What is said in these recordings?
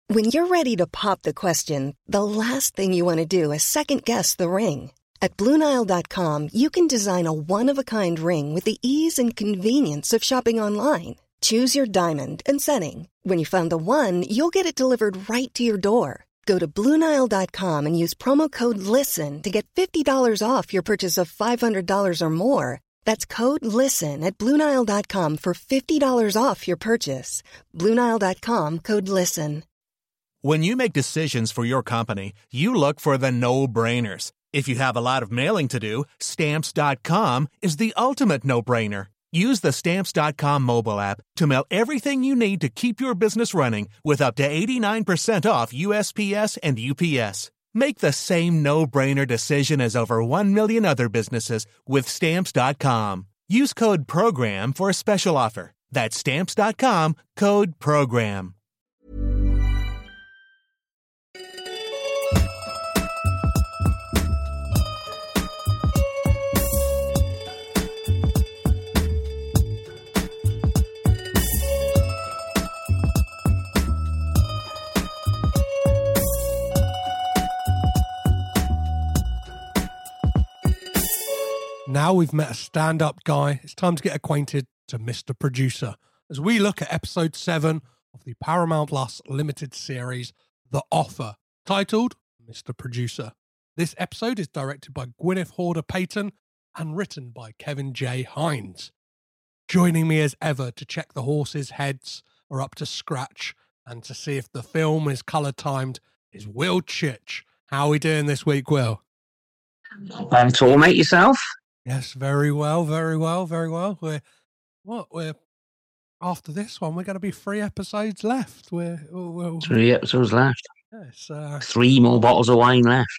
When you're ready to pop the question, the last thing you want to do is second-guess the ring. At BlueNile.com, you can design a one-of-a-kind ring with the ease and convenience of shopping online. Choose your diamond and setting. When you find the one, you'll get it delivered right to your door. Go to BlueNile.com and use promo code LISTEN to get $50 off your purchase of $500 or more. That's code LISTEN at BlueNile.com for $50 off your purchase. BlueNile.com, code LISTEN. When you make decisions for your company, you look for the no-brainers. If you have a lot of mailing to do, Stamps.com is the ultimate no-brainer. Use the Stamps.com mobile app to mail everything you need to keep your business running with up to 89% off USPS and UPS. Make the same no-brainer decision as over 1 million other businesses with Stamps.com. Use code PROGRAM for a special offer. That's Stamps.com, code PROGRAM. Now we've met a stand-up guy, it's time to get acquainted to Mr. Producer as we look at episode 7 of the Paramount Plus limited series, The Offer, titled Mr. Producer. This episode is directed by Gwyneth Horder-Payton and written by Kevin J. Hines. Joining me as ever to check the horses' heads are up to scratch and to see if the film is colour-timed is Will Chich. How are we doing this week, Will? Thanks all, mate. Yourself? Yes, very well, very well, very well. We're after this one, we're going to be 3 episodes left. We're 3 episodes left. Yes, 3 more bottles of wine left.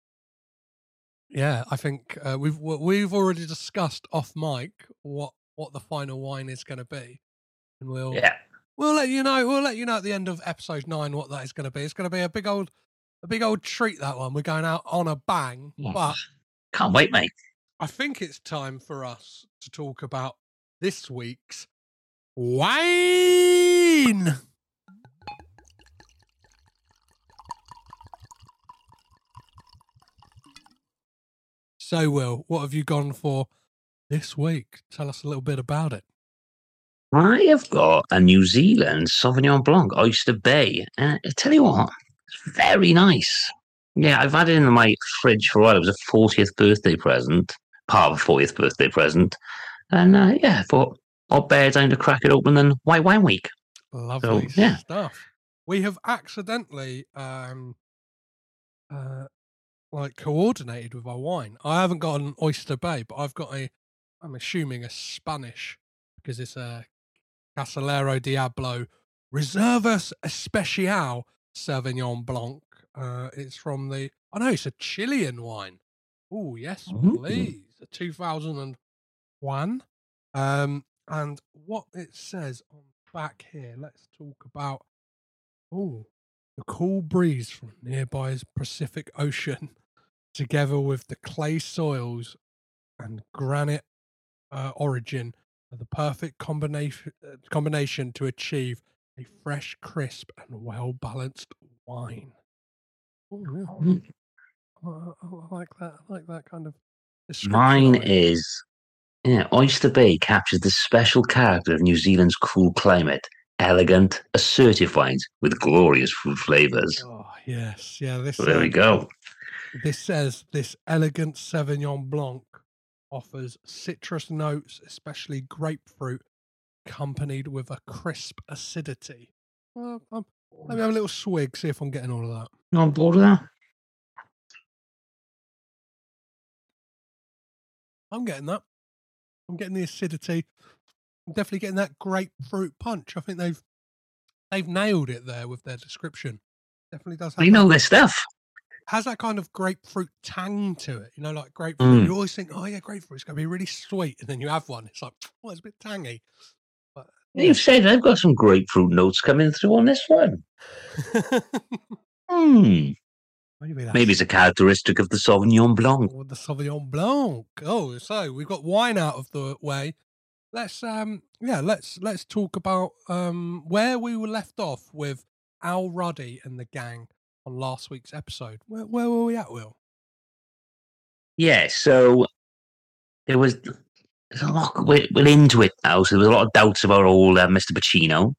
Yeah, I think we've already discussed off mic what the final wine is going to be, and we'll let you know. We'll let you know at the end of episode 9 what that is going to be. It's going to be a big old treat. That one, we're going out on a bang. But Can't wait, mate. I think it's time for us to talk about this week's wine. So, Will, what have you gone for this week? Tell us a little bit about it. I have got a New Zealand Sauvignon Blanc, Oyster Bay. I tell you what, it's very nice. Yeah, I've had it in my fridge for a while. It was a 40th birthday present. Part of a 40th birthday present. And I thought, I'll bear down to crack it open and White Wine Week. Lovely stuff. We have accidentally coordinated with our wine. I haven't got an Oyster Bay, but I've got I'm assuming a Spanish, because it's a Casillero Diablo Reservas Especial Sauvignon Blanc. It's from it's a Chilean wine. Oh, yes, please. 2001. And what it says on the back here, let's talk about the cool breeze from nearby Pacific Ocean, together with the clay soils and granite origin, are the perfect combination to achieve a fresh, crisp, and well-balanced wine. Oh, I like that. I like that kind of description. Mine is, Oyster Bay captures the special character of New Zealand's cool climate. Elegant, assertive wines with glorious fruit flavours. Oh, yes. Yeah, There we go. This says, this elegant Sauvignon Blanc offers citrus notes, especially grapefruit, accompanied with a crisp acidity. Let me have a little swig, see if I'm getting all of that. You on board with that? I'm getting that. I'm getting the acidity. I'm definitely getting that grapefruit punch. I think they've nailed it there with their description. Definitely does have They know their stuff. Has that kind of grapefruit tang to it. You know, like grapefruit. You always think, oh yeah, grapefruit's going to be really sweet. And then you have one. It's like, oh, it's a bit tangy. But, You've said I've got some grapefruit notes coming through on this one. Maybe it's a characteristic of the Sauvignon Blanc. The Sauvignon Blanc. Oh, so we've got wine out of the way. Let's talk about where we were left off with Al Ruddy and the gang on last week's episode. Where were we at, Will? Yeah, so there's a lot. We're into it now, so there's a lot of doubts about old Mr. Pacino.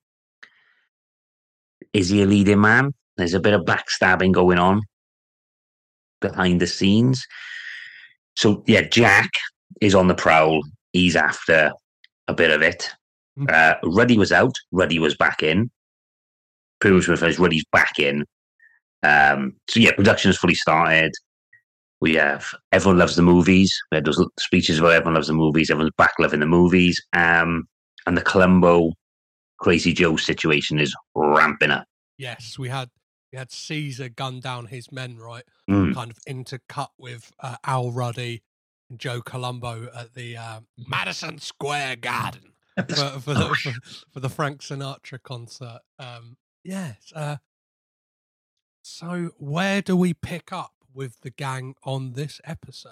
Is he a leading man? There's a bit of backstabbing going on behind the scenes. So, yeah, Jack is on the prowl. He's after a bit of it. Ruddy was out. Ruddy was back in. Pretty much refers Ruddy's back in. So, yeah, production is fully started. We have Everyone Loves the Movies. We had those speeches about Everyone Loves the Movies. Everyone's back loving the movies. And the Columbo Crazy Joe situation is ramping up. Yes, we had Caesar gun down his men, right? Kind of intercut with Al Ruddy and Joe Columbo at the Madison Square Garden for the Frank Sinatra concert. Yes. So where do we pick up with the gang on this episode?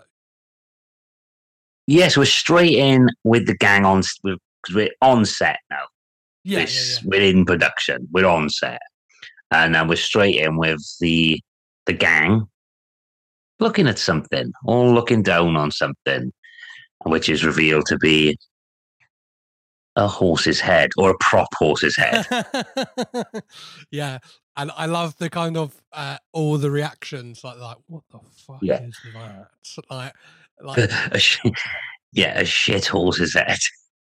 Yes, we're straight in with the gang on because we're on set now. Yeah. We're in production. We're on set, and then we're straight in with the gang looking at something, all looking down on something, which is revealed to be a horse's head or a prop horse's head. Yeah, and I love the kind of all the reactions, like what the fuck is that? Like a shit horse's head.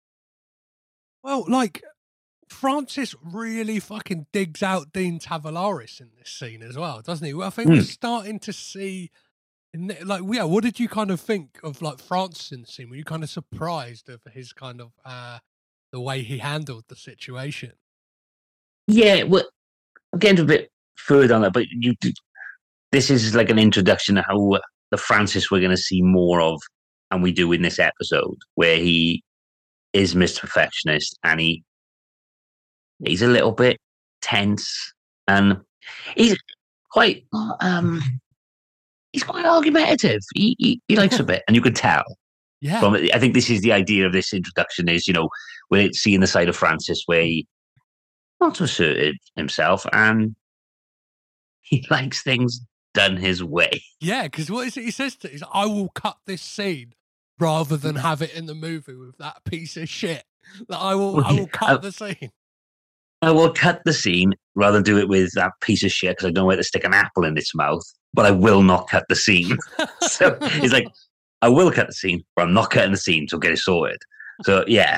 Well, like Francis really fucking digs out Dean Tavoularis in this scene as well, doesn't he? Well, I think we're starting to see. What did you kind of think of like Francis in the scene? Were you kind of surprised of his kind of the way he handled the situation? Yeah, well, I'm getting a bit further on that, but this is like an introduction to how the Francis we're going to see more of, and we do in this episode, where he is Mr. Perfectionist, and he's a little bit tense, and he's quite argumentative. He likes a bit, and you can tell. Yeah. I think this is the idea of this introduction is, we're seeing the side of Francis where he wants to assert himself, and he likes things done his way. Yeah, because what is it he says to? He's like, I will cut this scene rather than have it in the movie with that piece of shit. Like, I will cut the scene. I will cut the scene rather than do it with that piece of shit because I don't know where to stick an apple in its mouth, but I will not cut the scene. So he's like, I will cut the scene, but I'm not cutting the scene, so get it sorted. So, yeah.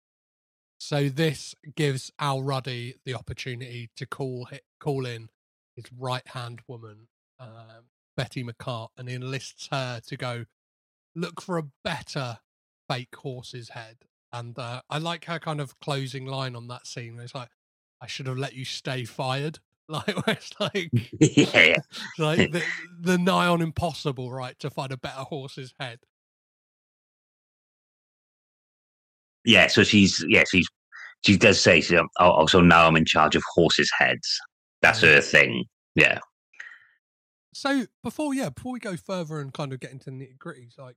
So this gives Al Ruddy the opportunity to call in his right-hand woman, Betty McCart, and he enlists her to go look for a better fake horse's head. And I like her kind of closing line on that scene where it's like, I should have let you stay fired. Like, where it's like, yeah. Like the nigh on impossible, right, to find a better horse's head. Yeah, so she does say, so now I'm in charge of horses' heads. That's her thing. Yeah. So before we go further and kind of get into the nitty gritties, like,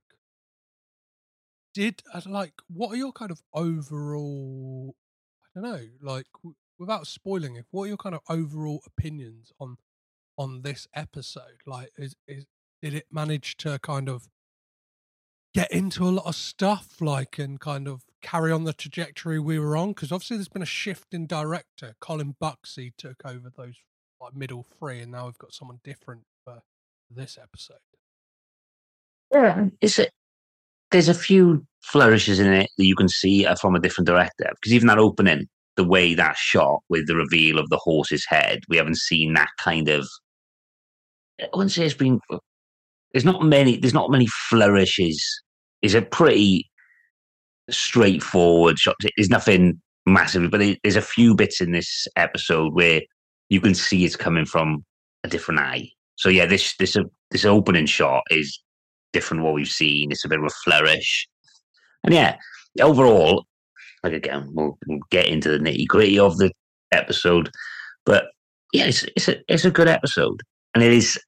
what are your kind of overall, I don't know, like, without spoiling it, what are your kind of overall opinions on this episode? Like, did it manage to kind of get into a lot of stuff, like, and kind of carry on the trajectory we were on? Because obviously there's been a shift in director. Colin Buxey took over those like middle three, and now we've got someone different for this episode. Yeah, there's a few flourishes in it that you can see from a different director, because even that opening, the way that shot with the reveal of the horse's head, we haven't seen that kind of. I wouldn't say it's been. There's not many flourishes. It's a pretty straightforward shot. There's nothing massive, but there's a few bits in this episode where you can see it's coming from a different eye. So yeah, this opening shot is different what we've seen. It's a bit of a flourish, and yeah, overall, like again, we'll get into the nitty gritty of the episode, but yeah, it's a good episode, and it's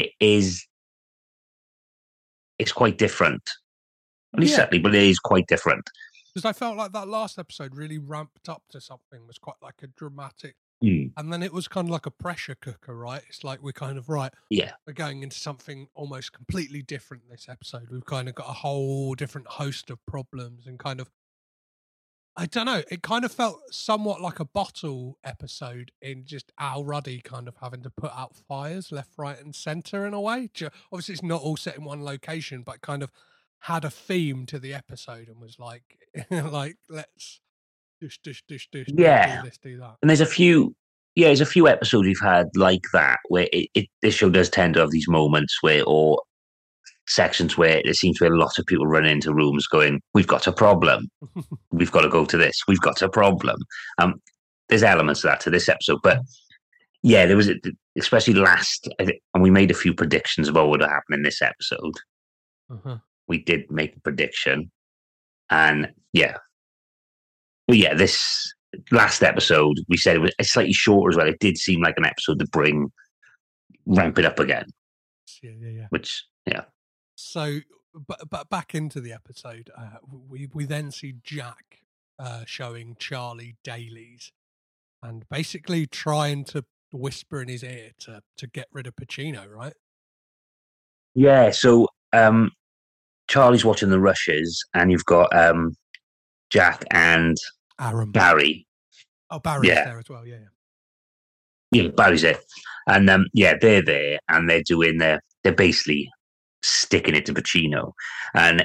quite different. Only slightly, but it is quite different. Because I felt like that last episode really ramped up to something, was quite like a dramatic, And then it was kind of like a pressure cooker, right? It's like we're kind of, right, Yeah. we're going into something almost completely different this episode. We've kind of got a whole different host of problems and kind of, I don't know, it kind of felt somewhat like a bottle episode in just Al Ruddy kind of having to put out fires left, right, and centre in a way. Obviously, it's not all set in one location, but kind of had a theme to the episode and was like, like, let's dish, do Yeah. this, do that. And there's a few episodes we've had like that where this show does tend to have these moments or sections where it seems to be a lot of people running into rooms going, "We've got a problem. We've got to go to this. We've got a problem." There's elements of that to this episode, but yeah, there was, especially last, and we made a few predictions about what would happen in this episode. We did make a prediction, and this last episode we said it was slightly shorter as well. It did seem like an episode to ramp it up again. Yeah. Which, yeah. So, but back into the episode, we then see Jack showing Charlie dailies and basically trying to whisper in his ear to get rid of Pacino, right? Yeah. So Charlie's watching the rushes, and you've got Jack and Aaron. Barry. Oh, Barry's there as well. Yeah. Yeah, Barry's there, and they're there, and they're basically sticking it to Pacino, and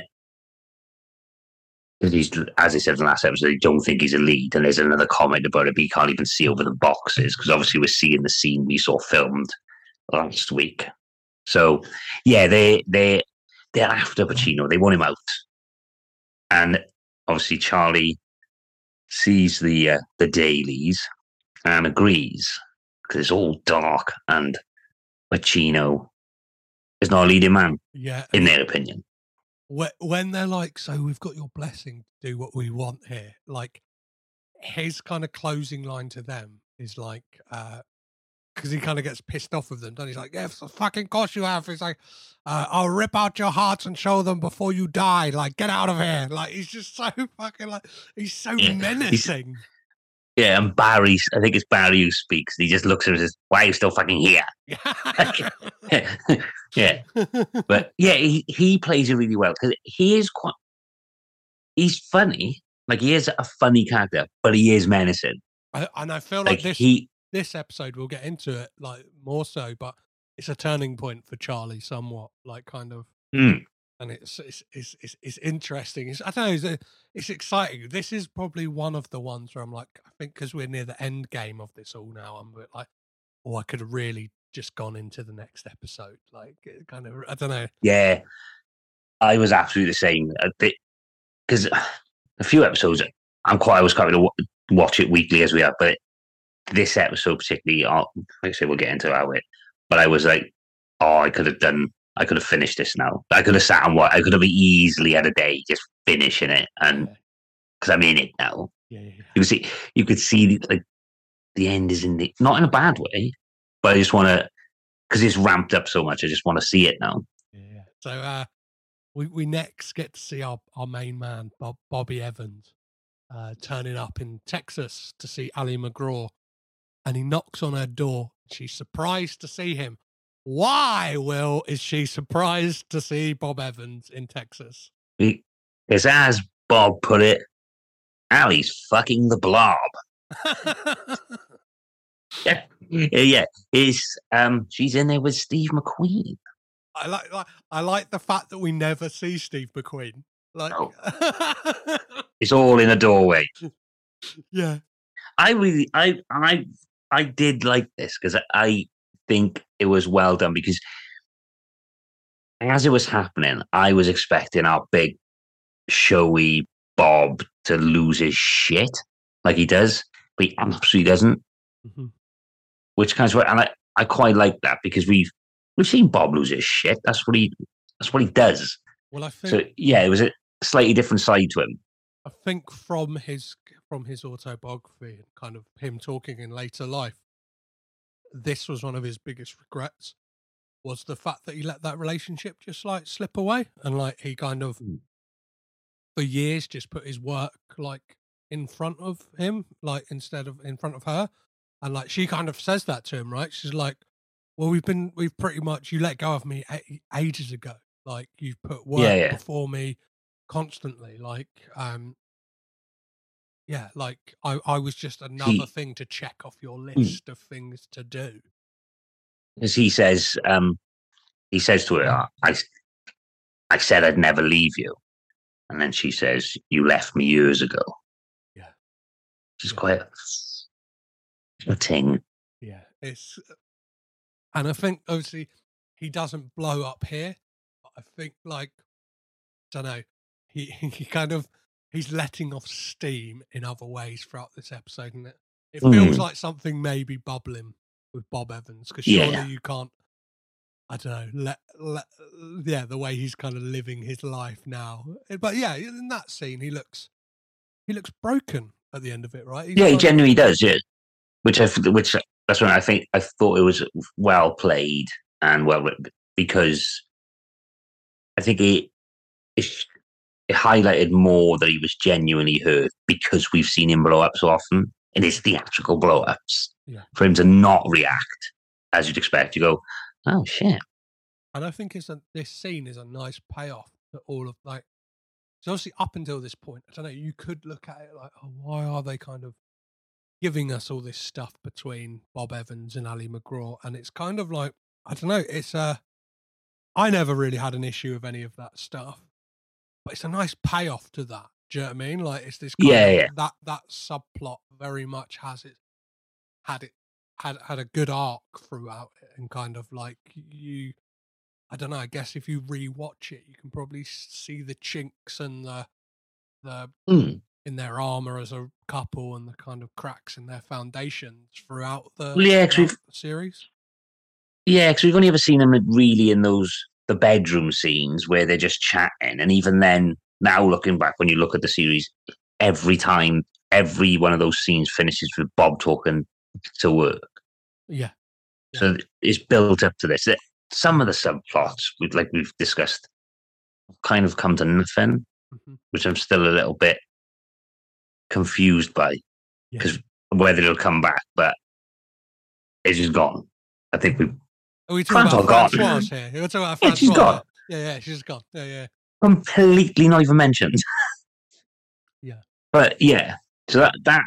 he's, as I said in the last episode, they don't think he's a lead, and there's another comment about it, but you can't even see over the boxes because obviously we're seeing the scene we saw filmed last week. So yeah, they're after Pacino. They want him out, and obviously Charlie sees the dailies and agrees because it's all dark and Pacino is not a leading man, in their opinion. When they're like, "So we've got your blessing to do what we want here," like his kind of closing line to them is like, because he kind of gets pissed off with them, doesn't he? He's like, "Yeah, fucking course you have." He's like, "I'll rip out your hearts and show them before you die. Like, get out of here!" Like, he's just so fucking like, he's so menacing. Yeah, and I think it's Barry who speaks. He just looks at him and says, "Why are you still fucking here?" Yeah. But yeah, he plays it really well because he's funny. Like, he is a funny character, but he is menacing. And I feel like this episode, we'll get into it like more so, but it's a turning point for Charlie somewhat, like kind of. And it's interesting. I don't know. It's exciting. This is probably one of the ones where I'm like, I think because we're near the end game of this all now, I'm like, oh, I could have really just gone into the next episode. Like, kind of, I don't know. Yeah, I was absolutely the same. Because a few episodes, I was quite to watch it weekly as we are, but this episode particularly, like I say, we'll get into it. But I was like, oh, I could have finished this now. I could have sat and I could have easily had a day just finishing it, and because I'm in it now. Yeah. You could see like the end is not in a bad way, but I just want to, because it's ramped up so much. I just want to see it now. Yeah. So we next get to see our main man, Bobby Evans, turning up in Texas to see Ali MacGraw, and he knocks on her door. She's surprised to see him. Why, Will, is she surprised to see Bob Evans in Texas? Because as Bob put it, Ali's fucking the blob. Yeah. She's in there with Steve McQueen. I like the fact that we never see Steve McQueen. Like, it's all in a doorway. Yeah. I did like this because I think it was well done, because as it was happening, I was expecting our big showy Bob to lose his shit like he does, but he absolutely doesn't. Mm-hmm. Which kind of, and I quite like that, because we've seen Bob lose his shit. That's what he does. Well, I think so. Yeah, it was a slightly different side to him. I think from his autobiography and kind of him talking in later life, this was one of his biggest regrets, was the fact that he let that relationship just like slip away, and like he kind of for years just put his work like in front of him, like instead of in front of her. And like she kind of says that to him, right? She's like, well, we've pretty much, you let go of me ages ago. Like you've put work before me constantly. Like, like I was just another thing to check off your list of things to do. As he says to her, I said I'd never leave you. And then she says, you left me years ago. Yeah. Which is quite a thing. Yeah. And I think obviously he doesn't blow up here. But I think like, I don't know, he kind of, he's letting off steam in other ways throughout this episode. And it feels like something maybe bubbling with Bob Evans. Because surely you can't, I don't know, the way he's kind of living his life now. But yeah, in that scene, he looks broken at the end of it, right? He genuinely does, yeah. Which that's when I thought it was well played and well written, because I think it highlighted more that he was genuinely hurt because we've seen him blow up so often in his theatrical blow-ups. Yeah. For him to not react as you'd expect, you go, oh shit. And I think this scene is a nice payoff to all of like. So obviously, up until this point, I don't know. You could look at it like, oh, why are they kind of giving us all this stuff between Bob Evans and Ali MacGraw? And it's kind of like, I don't know. It's I never really had an issue with any of that stuff, but it's a nice payoff to that. Do you know what I mean? Like it's this kind of that subplot very much had a good arc throughout it, and kind of like I don't know, I guess if you rewatch it, you can probably see the chinks and the in their armor as a couple and the kind of cracks in their foundations throughout the series. Yeah, because we've only ever seen them really in the bedroom scenes where they're just chatting, and even then, now looking back, when you look at the series, every time, every one of those scenes finishes with Bob talking to work. Yeah. So it's built up to this. Some of the subplots, we've discussed, kind of come to nothing, which I'm still a little bit confused by, because whether it'll come back, but it's just gone. I think Are we talking about Francoise here? We're talking about Francoise. Yeah, she's gone. Yeah, she's gone. Yeah. Completely not even mentioned. Yeah. But yeah, so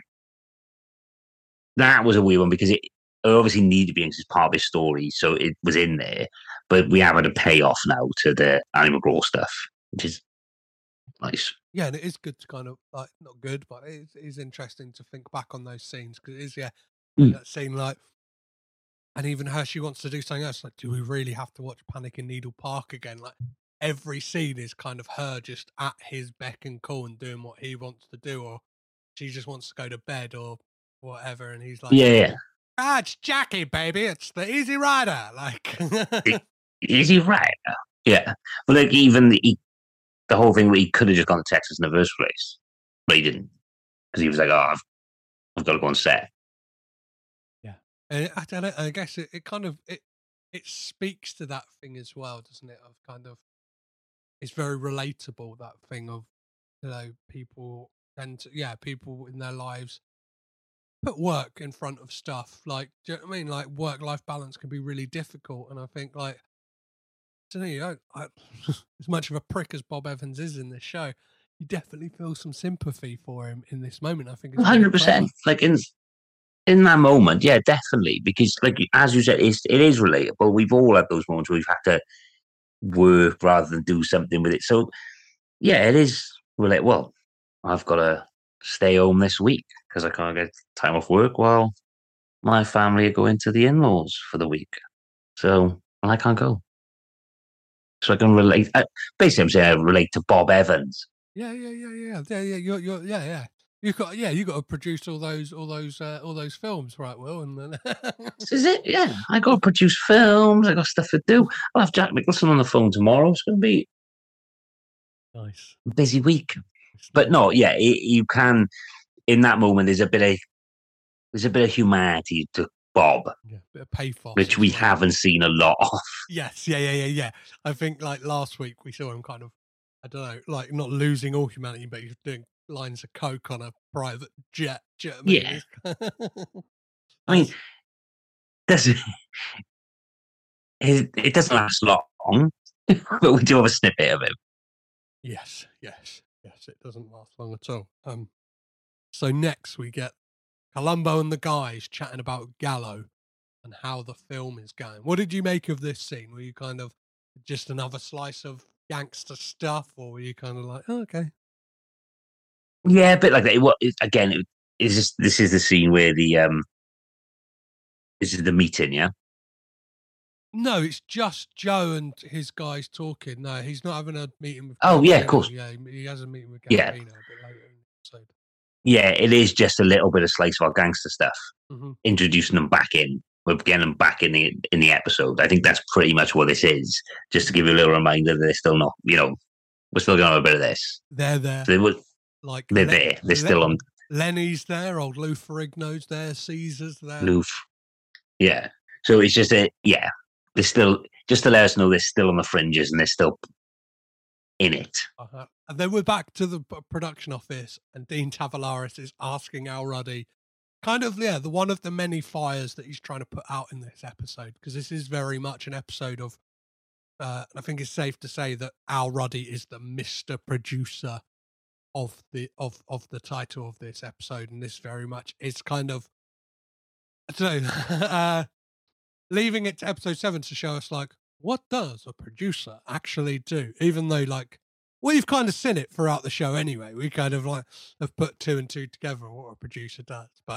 that was a weird one, because it obviously needed to be, because it's part of his story, so it was in there. But we have had a payoff now to the Ali MacGraw stuff, which is nice. Yeah, and it is good to kind of, like, not good, but it is interesting to think back on those scenes, because it is, that scene, like, and even her, she wants to do something else. Like, do we really have to watch Panic in Needle Park again? Like, every scene is kind of her just at his beck and call and doing what he wants to do, or she just wants to go to bed or whatever, and he's like, it's Jackie, baby, it's the Easy Rider, like Easy Rider, yeah. But like, even the whole thing where he could have just gone to Texas in the first place, but he didn't, because he was like, oh, I've got to go on set. Yeah, and I don't know. I guess it kind of it speaks to that thing as well, doesn't it? Of kind of, it's very relatable, that thing of, people tend to, people in their lives put work in front of stuff. Like, do you know what I mean? Like, work-life balance can be really difficult. And I think, like, I don't know, as much of a prick as Bob Evans is in this show, you definitely feel some sympathy for him in this moment. I think it's 100%. Like, in that moment, yeah, definitely. Because, like, as you said, it is relatable. We've all had those moments where we've had to work rather than do something with it. So, yeah, it is relatable. Well, I've got to stay home this week because I can't get time off work while my family are going to the in-laws for the week. So I can't go. So I can relate. Basically, I'm saying I relate to Bob Evans. Yeah. You got to produce all those films, right, Will? And then this is it. Yeah, I got to produce films. I got stuff to do. I'll have Jack Nicholson on the phone tomorrow. It's going to be nice, busy week. But no, yeah, you can. In that moment, there's a bit of humanity to Bob, a bit of pathos, which we haven't seen a lot of. Yes, yeah. I think, like, last week we saw him kind of, I don't know, like, not losing all humanity, but he's doing lines of coke on a private jet. Do you know what I mean? I mean, doesn't it doesn't last long, but we do have a snippet of him. Yes. It doesn't last long at all. So next we get Columbo and the guys chatting about Gallo and how the film is going. What did you make of this scene? Were you kind of just another slice of gangster stuff, or were you kind of like, oh, okay? Yeah, a bit like that. This is the scene where this is the meeting, yeah. No, it's just Joe and his guys talking. No, he's not having a meeting with. Oh, Gambino. yeah, of course. Yeah, he has a meeting with Gambino Yeah. a bit later in the episode. Yeah, it is just a little bit of slice of our gangster stuff, introducing them back in. We're getting them back in the episode. I think that's pretty much what this is. Just to give you a little reminder that they're still not, we're still going to have a bit of this. They're there. So they're there. They're still on. Lenny's there. Old Lou Ferrigno's there. Caesar's there. Lou. Yeah. So it's just they're still, just to let us know they're still on the fringes and they're still in it. And then we're back to the production office, and Dean Tavoularis is asking Al Ruddy, kind of, the one of the many fires that he's trying to put out in this episode, because this is very much an episode of, I think it's safe to say that Al Ruddy is the Mr. Producer of the title of this episode, and this very much is kind of, I don't know, leaving it to episode 7 to show us, like, what does a producer actually do? Even though, like, we've kind of seen it throughout the show anyway. We kind of like have put 2 and 2 together on what a producer does. But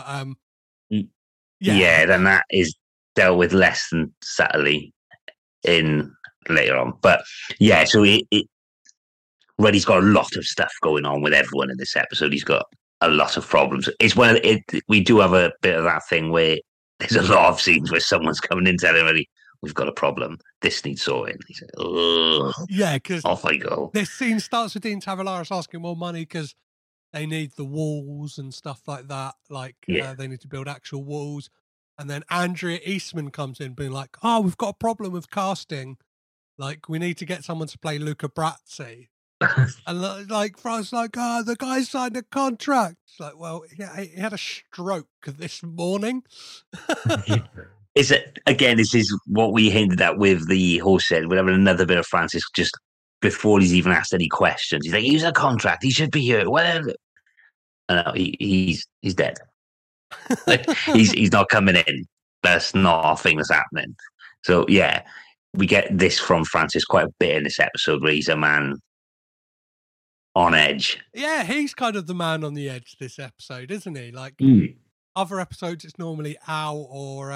then that is dealt with less than subtly in later on. But yeah, so Ruddy's got a lot of stuff going on with everyone in this episode. He's got a lot of problems. It's we do have a bit of that thing where there's a lot of scenes where someone's coming in telling Ruddy, we've got a problem. This needs sorting. He's like, ugh. Yeah, because off I go. This scene starts with Dean Tavoularis asking more money because they need the walls and stuff like that. Like, they need to build actual walls. And then Andrea Eastman comes in being like, oh, we've got a problem with casting. Like, we need to get someone to play Luca Brasi. And like, Frank's like, the guy signed a contract. It's like, well, yeah, he had a stroke this morning. This is what we hinted at with the horse head. We're having another bit of Francis just before he's even asked any questions. He's like, he's a contract. He should be here. Whatever. No, he's dead. Like, he's not coming in. That's not a thing that's happening. So yeah, we get this from Francis quite a bit in this episode where he's a man on edge. Yeah, he's kind of the man on the edge this episode, isn't he? Like other episodes, it's normally Al or.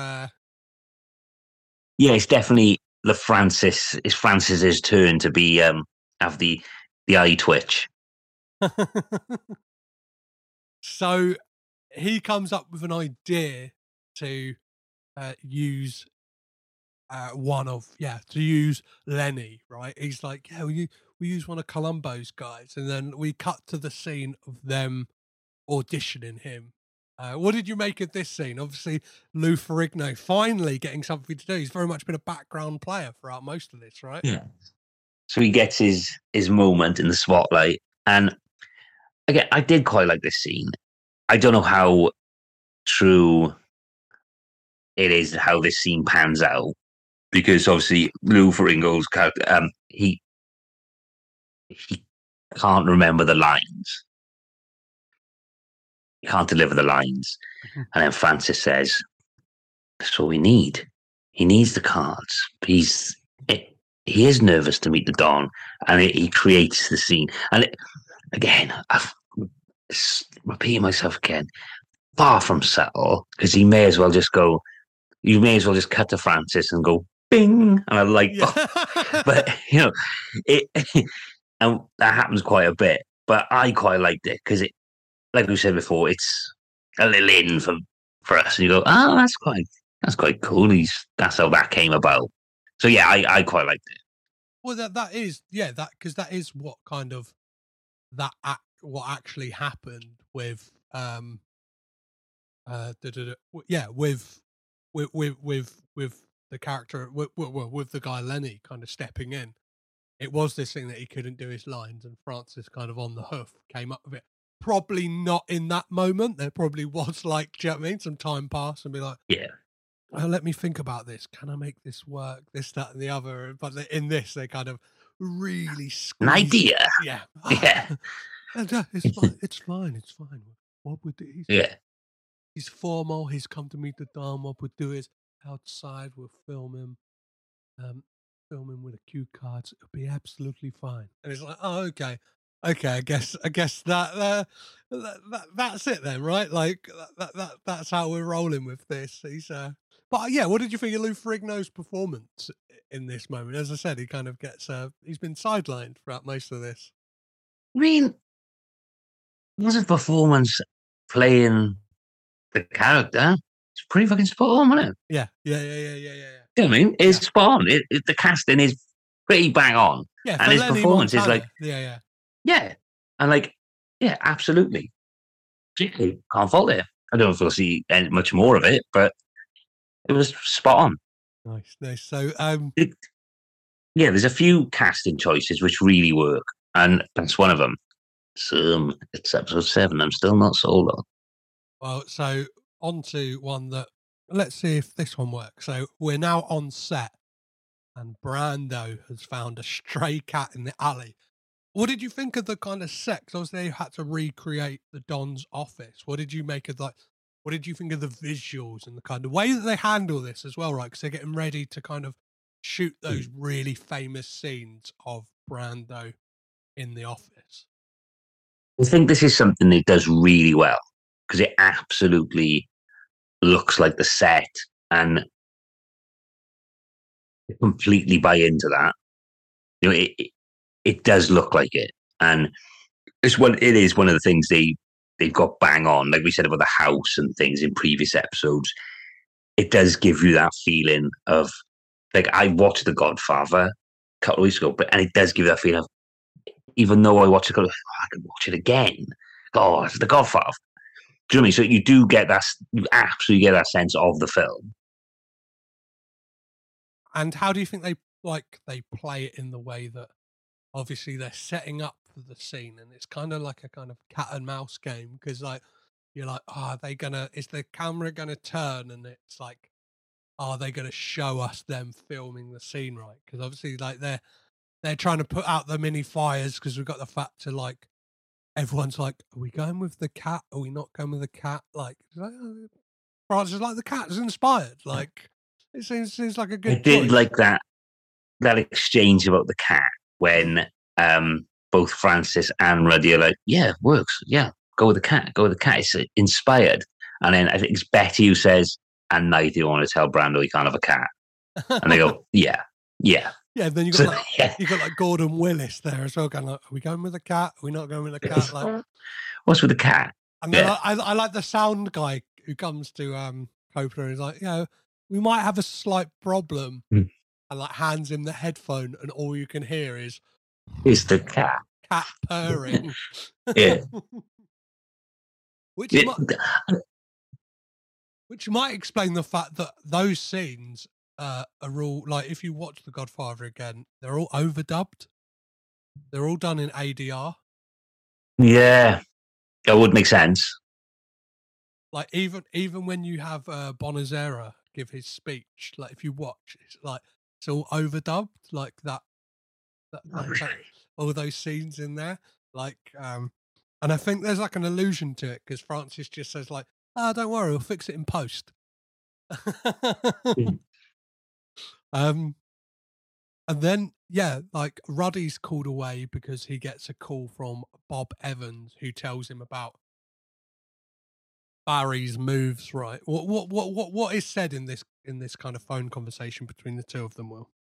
Yeah, it's definitely Francis. It's Francis's turn to be have the eye twitch. So he comes up with an idea to use use Lenny, right? He's like, yeah, we use one of Columbo's guys, and then we cut to the scene of them auditioning him. What did you make of this scene? Obviously, Lou Ferrigno finally getting something to do. He's very much been a background player throughout most of this, right? Yeah. So he gets his moment in the spotlight. And again, I did quite like this scene. I don't know how true it is, how this scene pans out, because obviously Lou Ferrigno's character, he can't remember the lines. He can't deliver the lines. And then Francis says, that's what we need. He needs the cards. He is nervous to meet the Don, and he creates the scene. And again, I've repeating myself again, far from subtle, because you may as well just cut to Francis and go, bing, and a light bulb. But, and that happens quite a bit. But I quite liked it, because it, like we said before, it's a little in for us. And you go, oh, that's quite cool. That's how that came about. So yeah, I quite liked it. Well, that is because that is what kind of what actually happened with with the character with the guy Lenny kind of stepping in. It was this thing that he couldn't do his lines, and Francis kind of on the hoof came up with it. probably not in that moment. There probably was like, do you know what I mean? Some time passed and be like, Yeah. oh, let me think about this. Can I make this work? This, that, and the other. But in this, they kind of really squeeze. An idea. Yeah. Yeah. It's fine. It's fine. It's fine. What would he's, Yeah. he's formal. He's come to meet the Dom. What we'll do is outside, we'll film him. Film him with a cue cards. It'll be absolutely fine. And it's like, oh, okay. Okay, I guess that that's it then, right? Like that's how we're rolling with this. He's but yeah, what did you think of Lou Ferrigno's performance in this moment? As I said, he kind of gets he's been sidelined throughout most of this. I mean, was a performance playing the character? It's pretty fucking spot on, wasn't it? Yeah. You know what I mean? It's spot on. The casting is pretty bang on. Yeah, and his Lenny performance Montana. is like, yeah. And like, yeah, absolutely. Can't fault it. I don't know if we'll see much more of it, but it was spot on. Nice. So, there's a few casting choices which really work, and that's one of them. So it's episode 7. I'm still not sold on. Well, so on to one that, let's see if this one works. So we're now on set, and Brando has found a stray cat in the alley. What did you think of the kind of sex? Obviously, they had to recreate the Don's office. What did you make of what did you think of the visuals and the kind of way that they handle this as well, right? Because they're getting ready to kind of shoot those really famous scenes of Brando in the office. I think this is something it does really well because it absolutely looks like the set, and I completely buy into that. You know, it does look like it, and it is one of the things they've got bang on. Like we said about the house and things in previous episodes, it does give you that feeling of, like, I watched The Godfather a couple of weeks ago, and it does give you that feeling of, even though I watched it, I could watch it again. Oh, it's The Godfather. Do you know what I mean? So you do get that, you absolutely get that sense of the film. And how do you think they play it in the way that obviously they're setting up for the scene, and it's kind of like a kind of cat and mouse game, because like you're like, is the camera gonna turn, and it's like, are they gonna show us them filming the scene, right? Because obviously like they're trying to put out the mini fires, because we've got the fact to like, everyone's like, are we going with the cat? Are we not going with the cat? Like, France is like, the cat is inspired. Like, it seems like a good I did choice. like that exchange about the cat when both Francis and Ruddy are like, yeah, it works. Yeah, go with the cat. It's inspired. And then I think it's Betty who says, and now you want to tell Brando he can't have a cat. And they go, yeah. Yeah, then you got you got like Gordon Willis there as well, going like, are we going with the cat? Are we not going with the cat? Like, what's with the cat? And then I like the sound guy who comes to Coppola and is like, we might have a slight problem, and like hands him the headphone, and all you can hear is the cat purring. Yeah. Which might explain the fact that those scenes are all, like, if you watch The Godfather again, they're all overdubbed. They're all done in ADR. Yeah, that would make sense. Like, even when you have Bonazera give his speech, like, if you watch, it's like, it's all overdubbed, like that all those scenes in there, like, and I think there's like an allusion to it, because Francis just says like, don't worry, we'll fix it in post. And then like Ruddy's called away because he gets a call from Bob Evans, who tells him about Barry's moves. Right? What is said in this kind of phone conversation between the two of them, Will?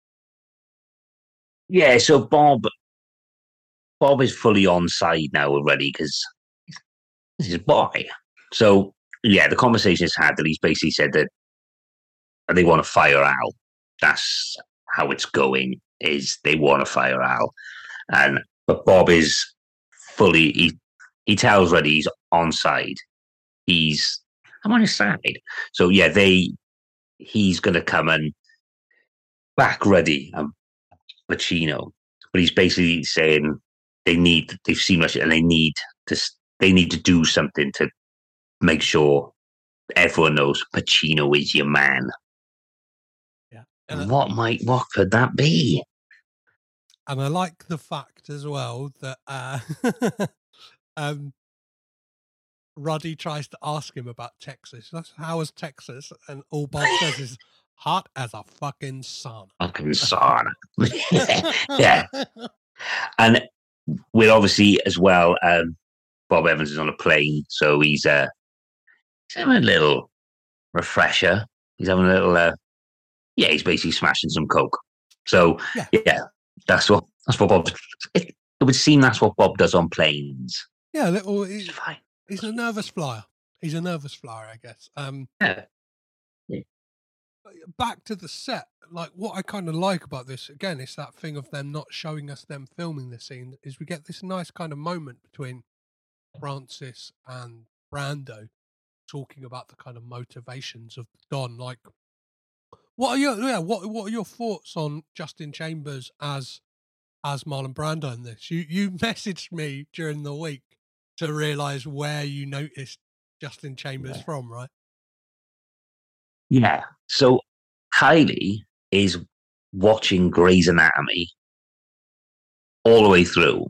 Yeah, so Bob is fully on side now already, because this is boy. So yeah, the conversation is had that he's basically said that they want to fire Al. That's how it's going, is they want to fire Al. But Bob is fully, he tells Ruddy he's on side. I'm on his side. So yeah, he's going to come and back Ruddy and Pacino. But he's basically saying they've seen much, and they they need to do something to make sure everyone knows Pacino is your man. Yeah. What could that be? And I like the fact as well that Ruddy tries to ask him about Texas. How was Texas? And all Bob says is hot as a fucking sauna. Fucking sauna. Yeah. And we're obviously as well, Bob Evans is on a plane, so he's having a little refresher. He's having a little, he's basically smashing some coke. So yeah, that's what Bob. It would seem that's what Bob does on planes. Yeah, It's fine. He's a nervous flyer. He's a nervous flyer, I guess. Yeah. Back to the set, like what I kind of like about this again is that thing of them not showing us them filming the scene. Is we get this nice kind of moment between Francis and Brando talking about the kind of motivations of Don. Like, what are your thoughts on Justin Chambers as Marlon Brando in this? You messaged me during the week to realize where you noticed Justin Chambers from, right? Yeah. So Kylie is watching Grey's Anatomy all the way through.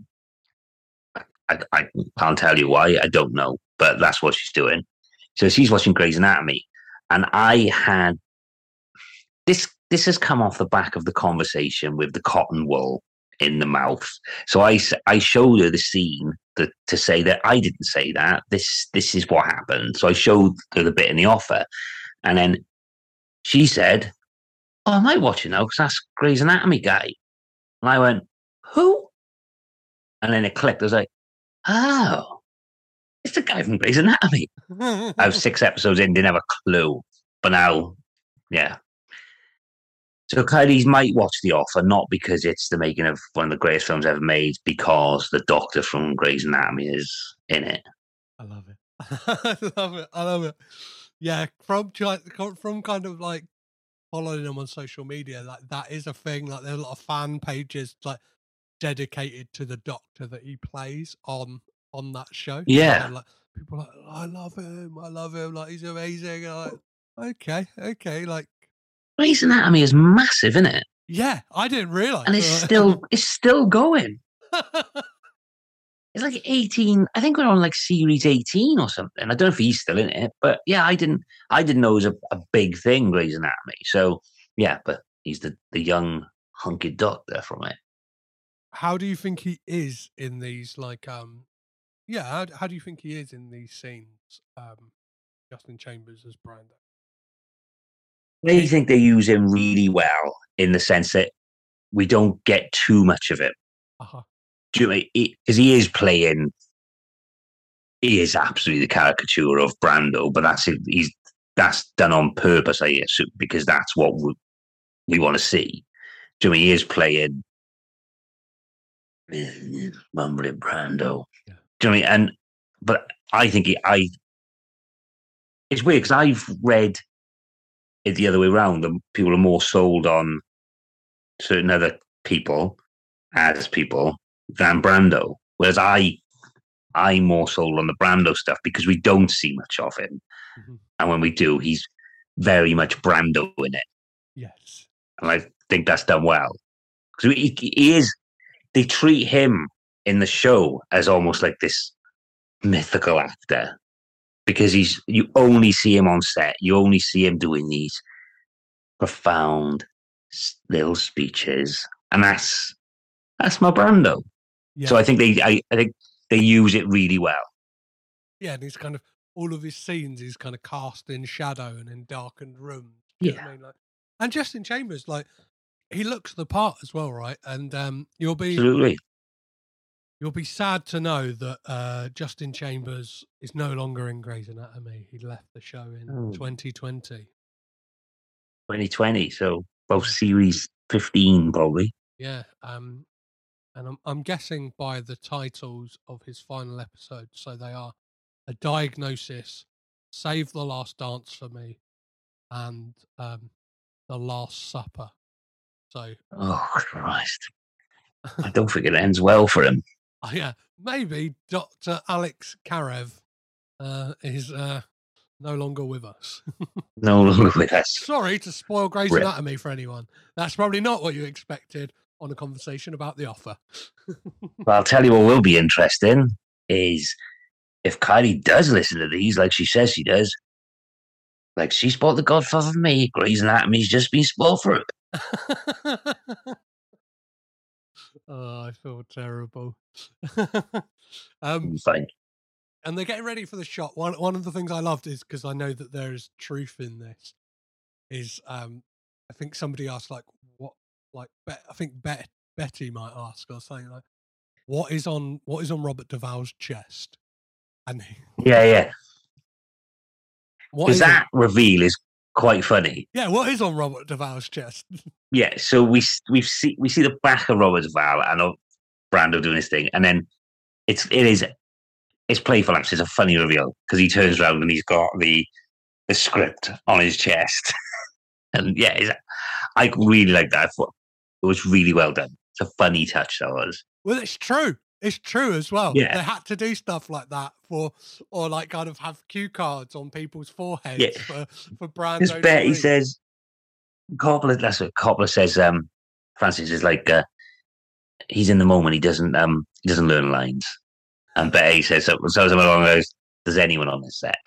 I can't tell you why. I don't know, but that's what she's doing. So she's watching Grey's Anatomy, and I had this has come off the back of the conversation with the cotton wool in the mouth. So I showed her the scene to say that I didn't say that. This is what happened. So I showed her the bit in the offer, and then she said, "Oh, I might watch it now because that's Grey's Anatomy guy." And I went, "Who?" And then it clicked. I was like, "Oh, it's the guy from Grey's Anatomy." I was 6 episodes in, didn't have a clue. But now, yeah. So Kylie's might watch The Offer, not because it's the making of one of the greatest films ever made, because the doctor from Grey's Anatomy is in it. I love it. I love it. Yeah, from kind of like following him on social media, like that is a thing. Like there's a lot of fan pages like dedicated to the doctor that he plays on that show. Yeah. Like people are like, I love him, like he's amazing. And I'm like, okay, like Grey's Anatomy is massive, isn't it? Yeah, I didn't realize, and it's still going. It's like 18. I think we're on like series 18 or something. I don't know if he's still in it, but yeah, I didn't know it was a big thing, Grey's Anatomy. So yeah, but he's the young hunky doctor from it. How do you think he is in these like how do you think he is in these scenes? Justin Chambers as Brando. I think they use him really well in the sense that we don't get too much of it. Do you know, because he is absolutely the caricature of Brando, but that's done on purpose, I assume, because that's what we want to see. Do you know, he is playing mumbling Brando. Yeah. Do you know what I mean? But I think it's weird because I've read it the other way around, and people are more sold on certain other people as people than Brando, whereas I'm more sold on the Brando stuff because we don't see much of him, and when we do, he's very much Brando in it. Yes, and I think that's done well because he is. They treat him in the show as almost like this mythical actor because you only see him on set, you only see him doing these profound little speeches, and that's my Brando. Yeah. So I think they use it really well. Yeah, and he's kind of all of his scenes he's kind of cast in shadow and in darkened rooms. Yeah, I mean? Like, and Justin Chambers, like he looks the part as well, right? And you'll be sad to know that Justin Chambers is no longer in Grey's Anatomy. He left the show in 2020. 2020, so both series 15 probably. Yeah, and I'm guessing by the titles of his final episodes, so they are A Diagnosis, Save the Last Dance for Me, and The Last Supper. So, oh Christ, I don't think it ends well for him. Oh, yeah, maybe Dr. Alex Karev is no longer with us. No longer with us. Sorry to spoil Grey's Rip. Anatomy for anyone. That's probably not what you expected on a conversation about The Offer. But I'll tell you what will be interesting is if Kylie does listen to these like she says she does, like she spoiled The Godfather for me, Grey's Anatomy's just been spoiled for it. Oh, I feel terrible. Fine. And they're getting ready for the shot. One of the things I loved is because I know that there is truth in this. Is I think somebody asked like what like I think Betty might ask or something like what is on Robert Duvall's chest, and Yeah. what Because is that reveal is quite funny. yeah, what is on Robert Duvall's chest? Yeah, so we see the back of Robert Duvall and Brando doing his thing, and then it's playful. Actually, it's a funny reveal because he turns around and he's got the script on his chest, and yeah, I really like that. I thought it was really well done. It's a funny touch that was. Well, it's true. It's true as well. Yeah. They had to do stuff like that or like kind of have cue cards on people's foreheads Yeah. for Brando. Because Betty says, Coppola. That's what Coppola says. Francis is like, he's in the moment. He doesn't learn lines. And Betty says something along those. Does anyone on this set?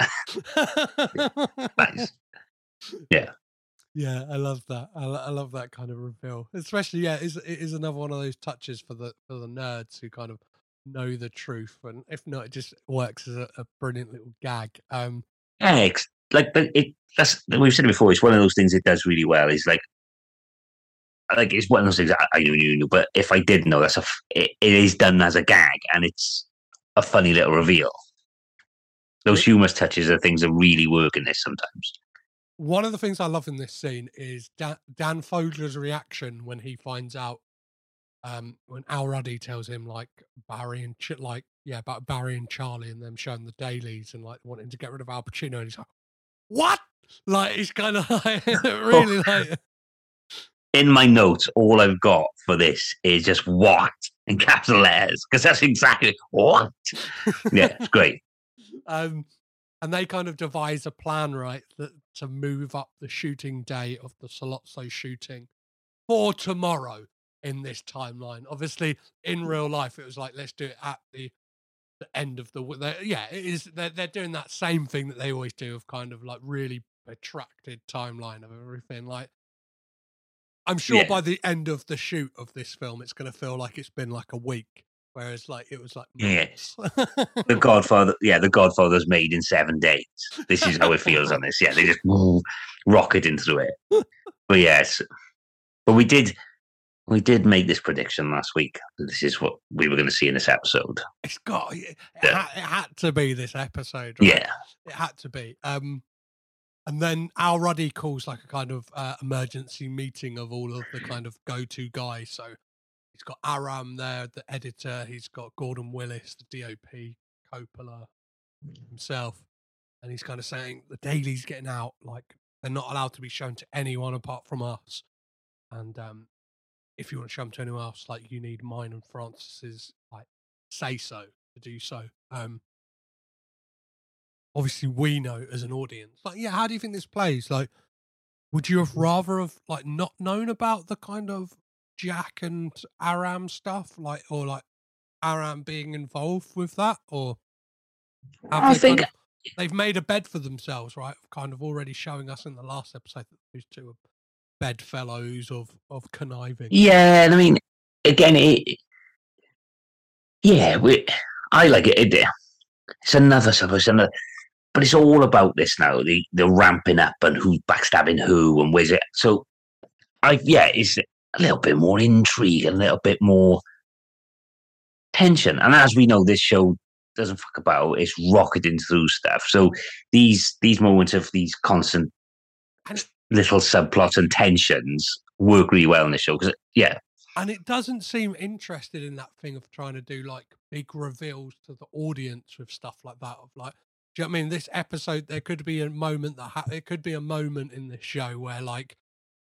Nice. Yeah. Yeah, I love that. I love that kind of reveal, especially. Yeah, it is another one of those touches for the nerds who kind of know the truth, and if not, it just works as a brilliant little gag. Yeah, that's we've said it before. It's one of those things it does really well. It's like it's one of those things I knew, but if I didn't know, it is done as a gag, and it's a funny little reveal. Those humorous touches are things that really work in this sometimes. One of the things I love in this scene is Dan Fogler's reaction when he finds out, when Al Ruddy tells him like Barry and about Barry and Charlie and them showing the dailies and like wanting to get rid of Al Pacino, and he's like, "What?" Like he's kind of like really like. In my notes, all I've got for this is just "what" in capital letters because that's exactly what. Yeah, it's great. And they kind of devise a plan, right, to move up the shooting day of the Sollozzo shooting for tomorrow in this timeline. Obviously, in real life, it was like, let's do it at the end of the week. Yeah, it is. They're doing that same thing that they always do of kind of like really protracted timeline of everything. Like, I'm sure by the end of the shoot of this film, it's going to feel like it's been like a week. Whereas, like, it was like yes, The Godfather. Yeah, The Godfather's made in 7 days. This is how it feels on this. Yeah, they just rocketing through it. But yes, but we did make this prediction last week. This is what we were going to see in this episode. It had to be this episode. Right? Yeah, it had to be. And then Al Ruddy calls like a kind of emergency meeting of all of the kind of go-to guys. So. He's got Aram there, the editor. He's got Gordon Willis, the DOP, Coppola himself. And he's kind of saying the daily's getting out. Like, they're not allowed to be shown to anyone apart from us. And if you want to show them to anyone else, like, you need mine and Francis's, like, say-so to do so. Obviously, we know as an audience. Like, yeah, how do you think this plays? Like, would you have rather have, like, not known about the kind of Jack and Aram stuff, like, or like Aram being involved with that, or I think they've made a bed for themselves, right? Kind of already showing us in the last episode that these two are bedfellows of conniving. Yeah, and I mean, again, I like it. It's another stuff, but it's all about this now. The ramping up and who's backstabbing who and where's it. So, it's a little bit more intrigue, a little bit more tension. And as we know, this show doesn't fuck about. It's rocketing through stuff. So these moments of these constant little subplots and tensions work really well in the show. And it doesn't seem interested in that thing of trying to do like big reveals to the audience with stuff like that. Of like, do you know what I mean? This episode, there could be a moment it could be a moment in this show where like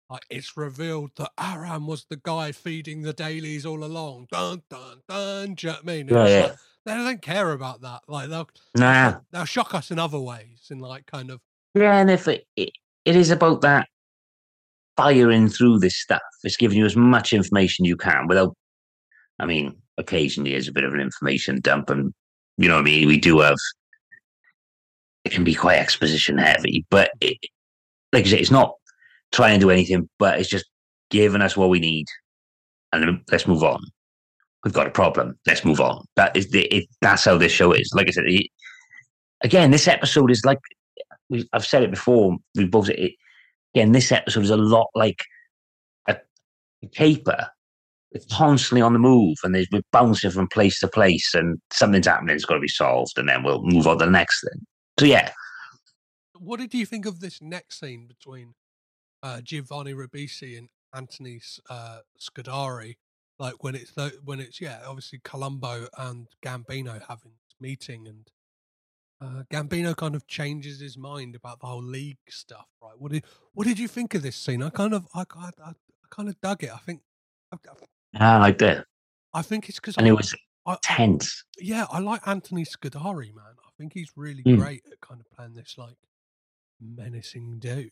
like it's revealed that Aram was the guy feeding the dailies all along. Dun dun dun. Do you know what I mean? And it's like they don't care about that. Like they'll shock us in other ways, in like kind of And if it is about that firing through this stuff, it's giving you as much information you can without. I mean, occasionally there's a bit of an information dump, and you know what I mean. We do have. It can be quite exposition heavy, but like I say, it's not trying to do anything, but it's just giving us what we need, and then let's move on. We've got a problem. Let's move on. That's how this show is. Like I said, again, this episode is like I've said it before. We both again. This episode is a lot like a caper. It's constantly on the move, and we're bouncing from place to place, and something's happening. It's got to be solved, and then we'll move on to the next thing. So yeah. What did you think of this next scene between Giovanni Ribisi and Anthony Scuderi? Like when it's obviously Columbo and Gambino having this meeting, and Gambino kind of changes his mind about the whole league stuff, right? What did you think of this scene? I kind of dug it. I think I liked it. I think it's because it was tense. Yeah, I like Anthony Scuderi, man. I think he's really great at kind of playing this like menacing dude.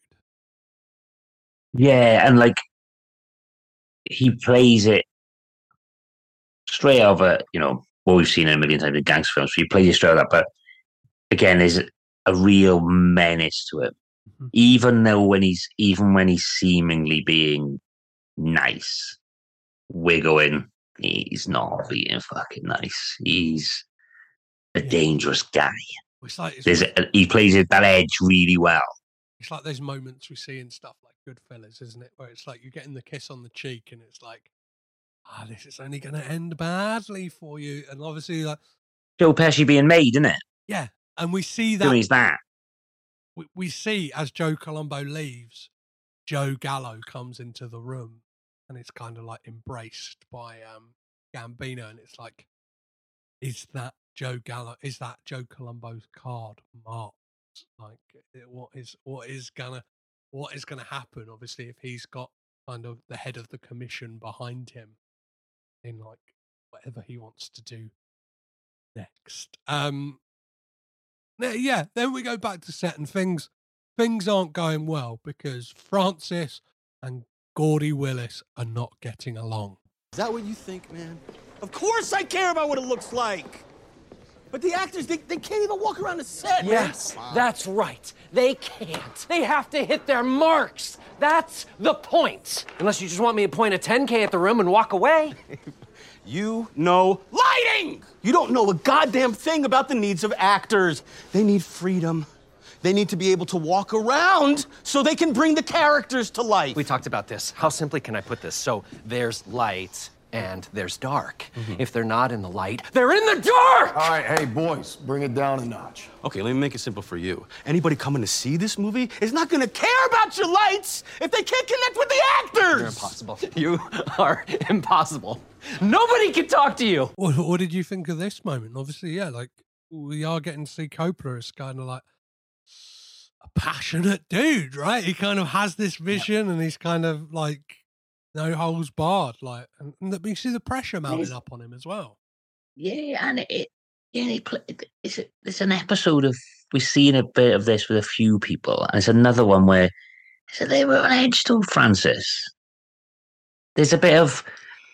Yeah, and like he plays it straight over, what we've seen in a million times in gangster films. So he plays it straight over, but again, there's a real menace to it. Mm-hmm. Even when he's seemingly being nice, we're going, he's not being fucking nice. He's a dangerous guy. It's like he plays that edge really well. It's like those moments we see in stuff like Goodfellas, isn't it? Where it's like you're getting the kiss on the cheek, and it's like, this is only going to end badly for you. And obviously, like Joe Pesci being made, isn't it? Yeah, and we see that. He's that. We see as Joe Colombo leaves, Joe Gallo comes into the room, and it's kind of like embraced by Gambino, and it's like, is that Joe Colombo's card marked? Like, what is gonna happen? Obviously, if he's got kind of the head of the commission behind him in like whatever he wants to do next. Yeah. Then we go back to set, and things aren't going well because Francis and Gordy Willis are not getting along. Is that what you think, man? Of course I care about what it looks like. But the actors, they can't even walk around the set. Yes, that's right. They can't. They have to hit their marks. That's the point. Unless you just want me to point a 10K at the room and walk away. You know lighting! You don't know a goddamn thing about the needs of actors. They need freedom. They need to be able to walk around so they can bring the characters to life. We talked about this. How simply can I put this? So there's light and there's dark. Mm-hmm. If they're not in the light, they're in the dark! All right, hey, boys, bring it down a notch. Okay, let me make it simple for you. Anybody coming to see this movie is not gonna care about your lights if they can't connect with the actors! You're impossible. You are impossible. Nobody can talk to you! What did you think of this moment? Obviously, yeah, like, we are getting to see Coppola as kind of like a passionate dude, right? He kind of has this vision, and he's kind of like no holds barred, like, and we see the pressure mounting up on him as well. Yeah, and it's an episode of we're seeing a bit of this with a few people, and it's another one where they were on edge to Francis. There's a bit of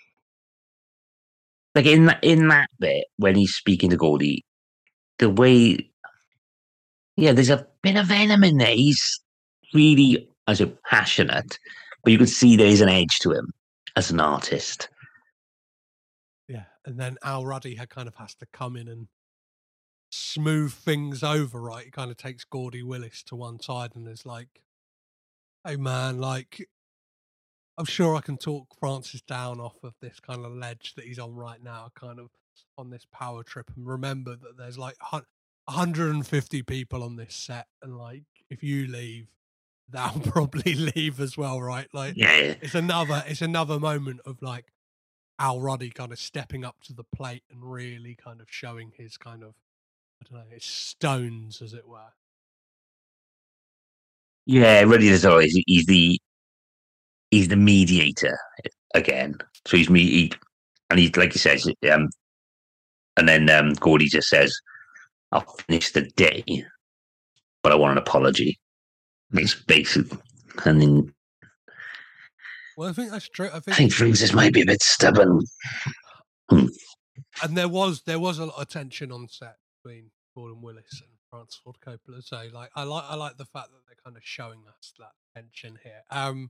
like in that bit when he's speaking to Gordy, the way, there's a bit of venom in there. He's really, passionate. But you can see there is an edge to him as an artist. Yeah, and then Al Ruddy kind of has to come in and smooth things over, right? He kind of takes Gordy Willis to one side and is like, hey man, like, I'm sure I can talk Francis down off of this kind of ledge that he's on right now, kind of on this power trip. And remember that there's like 150 people on this set, and like, if you leave, they'll probably leave as well, right? Like, it's another moment of like Al Ruddy kind of stepping up to the plate and really kind of showing his kind of, I don't know, his stones, as it were. Yeah, Ruddy is always, he's he's the mediator again. So he's and he, like he says, and then Gordy just says, "I'll finish the day, but I want an apology." It's basic, and then. Well, I think that's true. I think Francis might be a bit stubborn. And there was a lot of tension on set between Gordon Willis and Francis Ford Coppola. So, like, I like the fact that they're kind of showing us that tension here.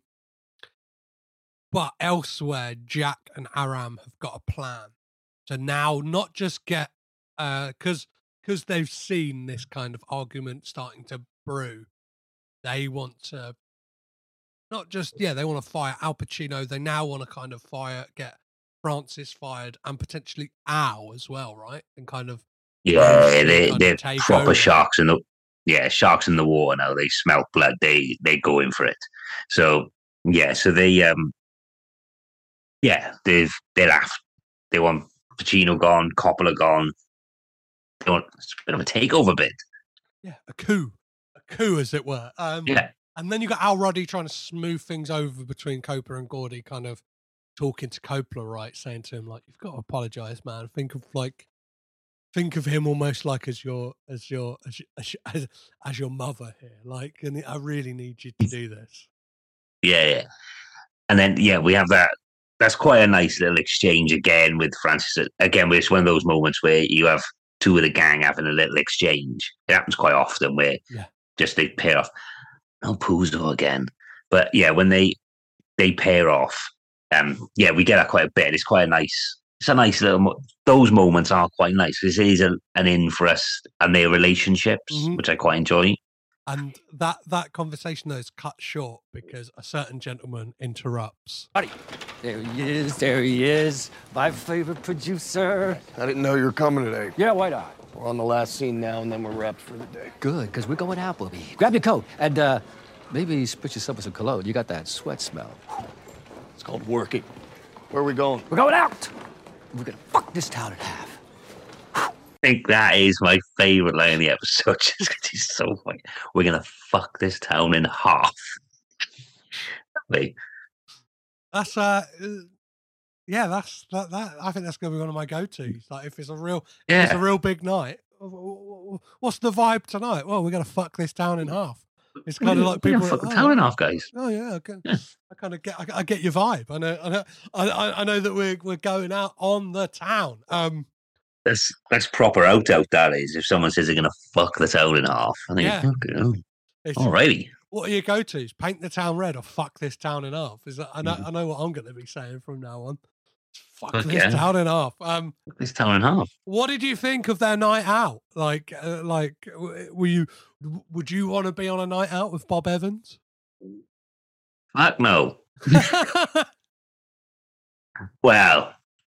But elsewhere, Jack and Aram have got a plan to now not just get because they've seen this kind of argument starting to brew. They want to not just they want to fire Al Pacino. They now want to kind of get Francis fired and potentially Al as well, right? And kind of they're proper over. Sharks in the water now. They smell blood. They go in for it. So they they're after. They want Pacino gone, Coppola gone. They want it's a bit of a takeover bid. Yeah, a coup as it were. And then you got Al Ruddy trying to smooth things over between Coppola and Gordy, kind of talking to Coppola, right, saying to him like, "You've got to apologize, man. Think of him almost like as your mother here. Like, and I really need you to do this." Yeah. And then we have that. That's quite a nice little exchange again with Francis. Again, it's one of those moments where you have two of the gang having a little exchange. It happens quite often where just they pair off. No Puzo again. But when they pair off, we get that quite a bit. It's quite a nice little. Those moments are quite nice. This is an in for us and their relationships, which I quite enjoy. And that conversation though is cut short because a certain gentleman interrupts. Buddy, there he is, my favorite producer. I didn't know you were coming today. Yeah, why not? We're on the last scene now, and then we're wrapped for the day. Good, because we're going out, Bobby. Grab your coat and maybe spritz yourself with some cologne. You got that sweat smell. It's called working. Where are we going? We're going out. We're gonna fuck this town in half. I think that is my favourite line in the episode. It's so funny. We're gonna fuck this town in half. That's that. I think that's gonna be one of my go-tos. Like if it's a real big night. What's the vibe tonight? Well, we're gonna fuck this town in half. It's kind of like people fuck the town in half, guys. Oh yeah, I kind of get your vibe. I know that we're going out on the town. That's proper out. That is. If someone says they're gonna fuck the town in half, I think alrighty. What are your go-tos? Paint the town red or fuck this town in half? Is that I know what I'm gonna be saying from now on. Fuck this town in half. Fuck this town in half. What did you think of their night out? Would you want to be on a night out with Bob Evans? Fuck no. Well,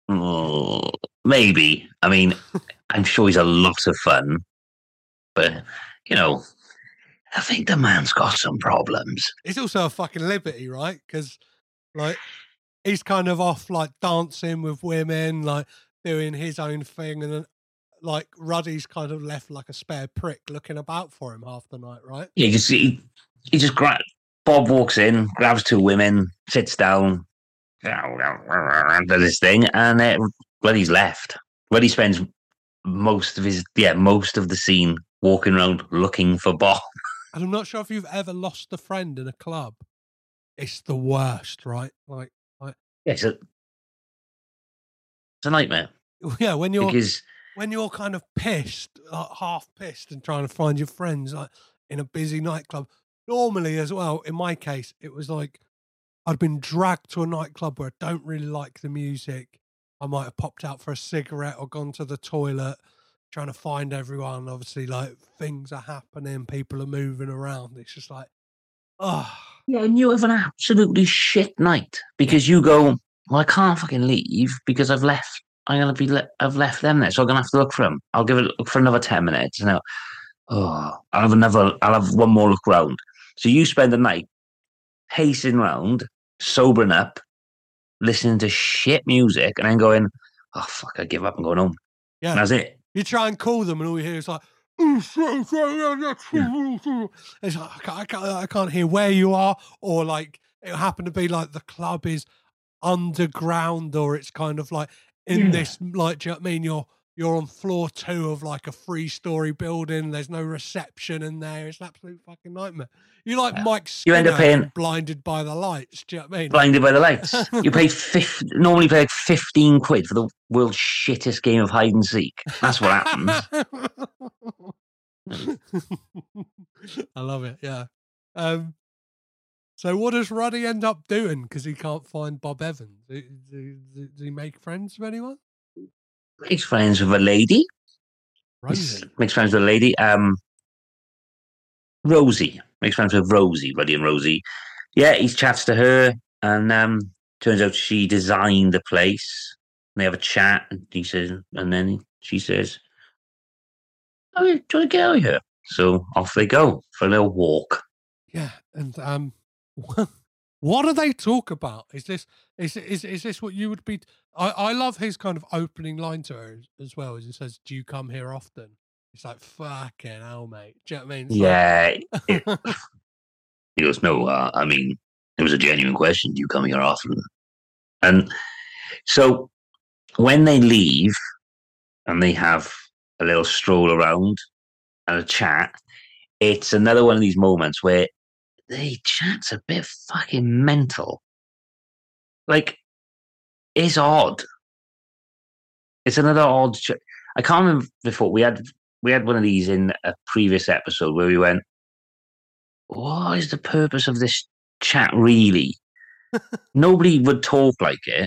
maybe. I mean, I'm sure he's a lot of fun, but I think the man's got some problems. It's also a fucking liberty, right? Because like he's kind of off like dancing with women, like doing his own thing, and then like Ruddy's kind of left like a spare prick looking about for him half the night, right? Yeah, he just grabs. Bob walks in, grabs two women, sits down, does his thing, and Ruddy's left. Ruddy spends most of the scene walking around looking for Bob. And I'm not sure if you've ever lost a friend in a club. It's the worst, right? Like it's a nightmare. Yeah, when you're kind of pissed, like half pissed, and trying to find your friends, like in a busy nightclub. Normally, as well, in my case, it was like I'd been dragged to a nightclub where I don't really like the music. I might have popped out for a cigarette or gone to the toilet, trying to find everyone. Obviously, like things are happening, people are moving around. It's just like, oh. Yeah, and you have an absolutely shit night because you go, well, I can't fucking leave because I've left. I've left them there, so I'm gonna have to look for them. I'll give it for another 10 minutes. Now, I'll have one more look round. So you spend the night pacing round, sobering up, listening to shit music, and then going, oh fuck, I give up and going home. Yeah, and that's it. You try and call them, and all you hear is like, it's like I can't hear where you are, or like it happened to be like the club is underground, or it's kind of like in this, like, do you know what I mean? You're on floor 2 of like a 3-story building. There's no reception in there. It's an absolute fucking nightmare. You like Mike Skinner You end up paying in Blinded by the Lights. Do you know what I mean? Blinded by the Lights. You normally pay like 15 quid for the world's shittest game of hide and seek. That's what happens. I love it. Yeah. So what does Ruddy end up doing? Because he can't find Bob Evans. Does he make friends with anyone? Makes friends with a lady. Rosie. Makes friends with a lady. Rosie. Makes friends with Rosie, Ruddy and Rosie. Yeah, he chats to her, and turns out she designed the place. They have a chat, and he says, and then she says, "Oh, do you want to get out of here?" So off they go for a little walk. Yeah, and what do they talk about? Is this what you would be? I love his kind of opening line to her as well, as he says, "Do you come here often?" It's like, fucking hell, mate. Do you know what I mean? Yeah. He goes, "No, I mean, it was a genuine question. Do you come here often?" And so when they leave and they have a little stroll around and a chat, it's another one of these moments where the chat's a bit fucking mental. Like, it's odd. It's another odd chat. I can't remember before. We had one of these in a previous episode where we went, what is the purpose of this chat really? Nobody would talk like it.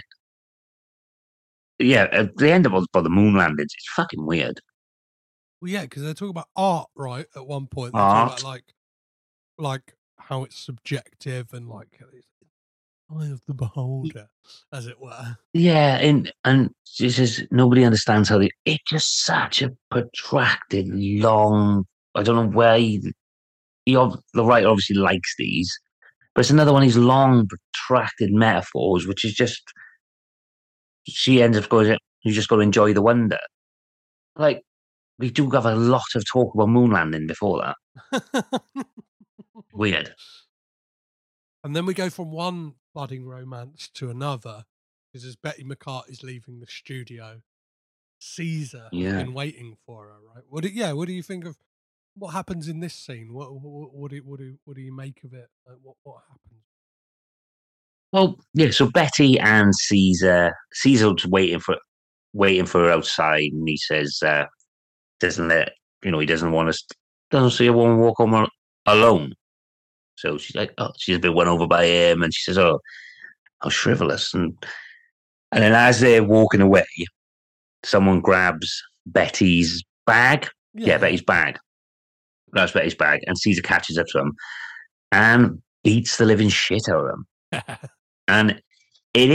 Yeah, at the end of the moon landings, it's fucking weird. Well, yeah, because they're talking about art, right? At one point, they're Art. talking about like how it's subjective and like eye of the beholder, as it were. Yeah, and she says nobody understands how it's just such a protracted, long. I don't know where the writer obviously likes these, but it's another one of these long, protracted metaphors, which is just. She ends up going, "You just got to enjoy the wonder." Like, we do have a lot of talk about moon landing before that. Weird. And then we go from one budding romance to another, because as Betty McCarthy's leaving the studio, Caesar has been waiting for her. Right? What do you think of what happens in this scene? What do you make of it? Like, what happens? Well, yeah. So Betty and Caesar's waiting for her outside, and he says, he doesn't want us, doesn't see a woman walk home alone. So she's like, oh, she's a bit won over by him, and she says, "Oh, how frivolous!" And then as they're walking away, someone grabs Betty's bag. Yeah, Betty's bag. Grabs Betty's bag, and Caesar catches up to him and beats the living shit out of him. And it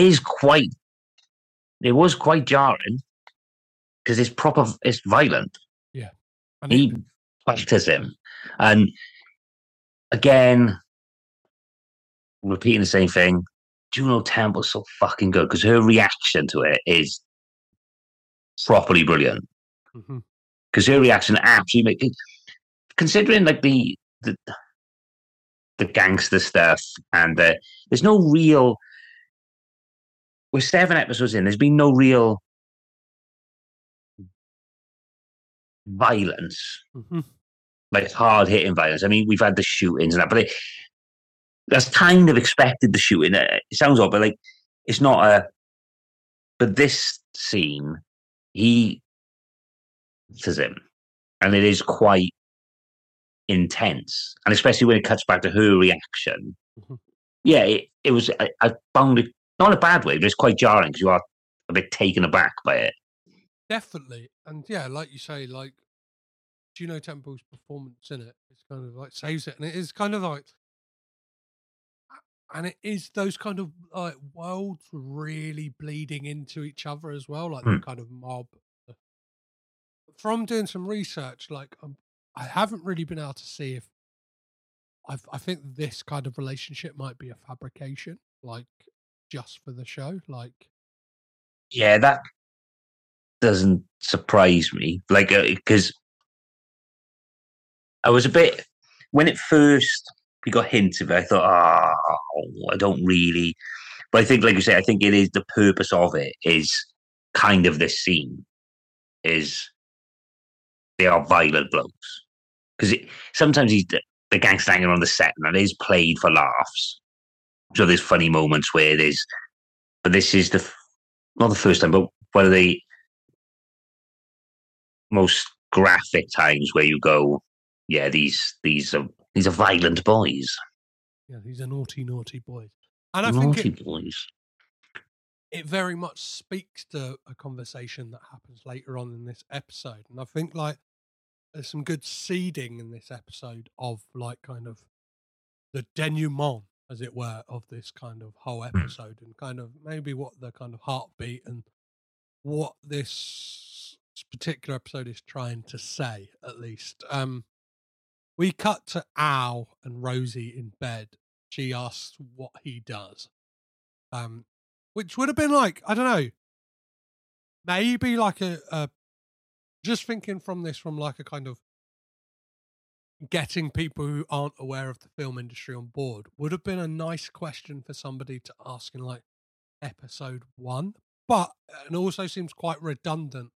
was quite jarring because it's violent. Yeah. And he fighters him. And again, repeating the same thing, Juno Temple's so fucking good because her reaction to it is properly brilliant. Because her reaction absolutely, considering like the gangster stuff, and there's no real. We're 7 episodes in. There's been no real violence, like hard hitting violence. I mean, we've had the shootings and that, but that's kind of expected. The shooting. It sounds odd, but like it's not a. But this scene, he says him, and it is quite intense, and especially when it cuts back to her reaction. Yeah, it was. I found it not in a bad way, but it's quite jarring because you are a bit taken aback by it. Definitely, and yeah, like you say, like Juno Temple's performance in it, it's kind of like saves it, and it is kind of like, and it is those kind of like worlds really bleeding into each other as well, like the kind of mob. From doing some research, like I haven't really been able to see if I think this kind of relationship might be a fabrication, like just for the show. Like, yeah, that doesn't surprise me. Like, because I was a bit when it first we got hints of it. I thought, I don't really. But I think, like you say, I think it is the purpose of it is kind of this scene is they are violent blokes because sometimes he's the gangster hanging on the set and it is played for laughs. So there's funny moments where there's, but this is not the first time, but one of the most graphic times where you go, yeah, these are violent boys. Yeah, these are naughty boys. And I naughty think boys. It very much speaks to a conversation that happens later on in this episode. And I think like there's some good seeding in this episode of like kind of the denouement, as it were, of this kind of whole episode and kind of maybe what the kind of heartbeat and what this particular episode is trying to say, at least. We cut to Al and Rosie in bed. She asks what he does. Which would have been like, I don't know, maybe like a just thinking from like a kind of getting people who aren't aware of the film industry on board would have been a nice question for somebody to ask in like episode 1, but it also seems quite redundant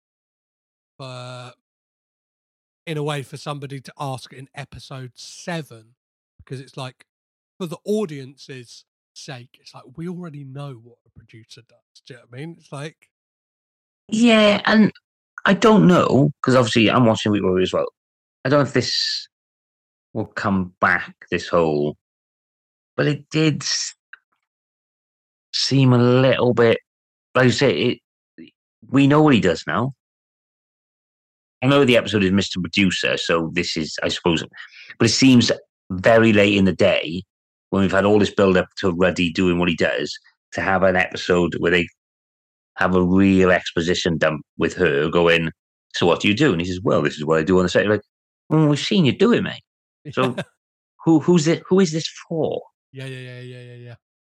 in a way for somebody to ask in episode 7, because it's like for the audience's sake, it's like we already know what a producer does. Do you know what I mean? It's like, yeah, and I don't know because obviously I'm watching Week Warrior as well. I don't know if this will come back, this whole, but it did seem a little bit, like you say, we know what he does now. I know the episode is Mr. Producer, so this is, I suppose, but it seems very late in the day when we've had all this build up to Ruddy doing what he does to have an episode where they have a real exposition dump with her going, so what do you do? And he says, well, this is what I do on the set. You're like, well, we've seen you do it, mate. So who is this for? Yeah.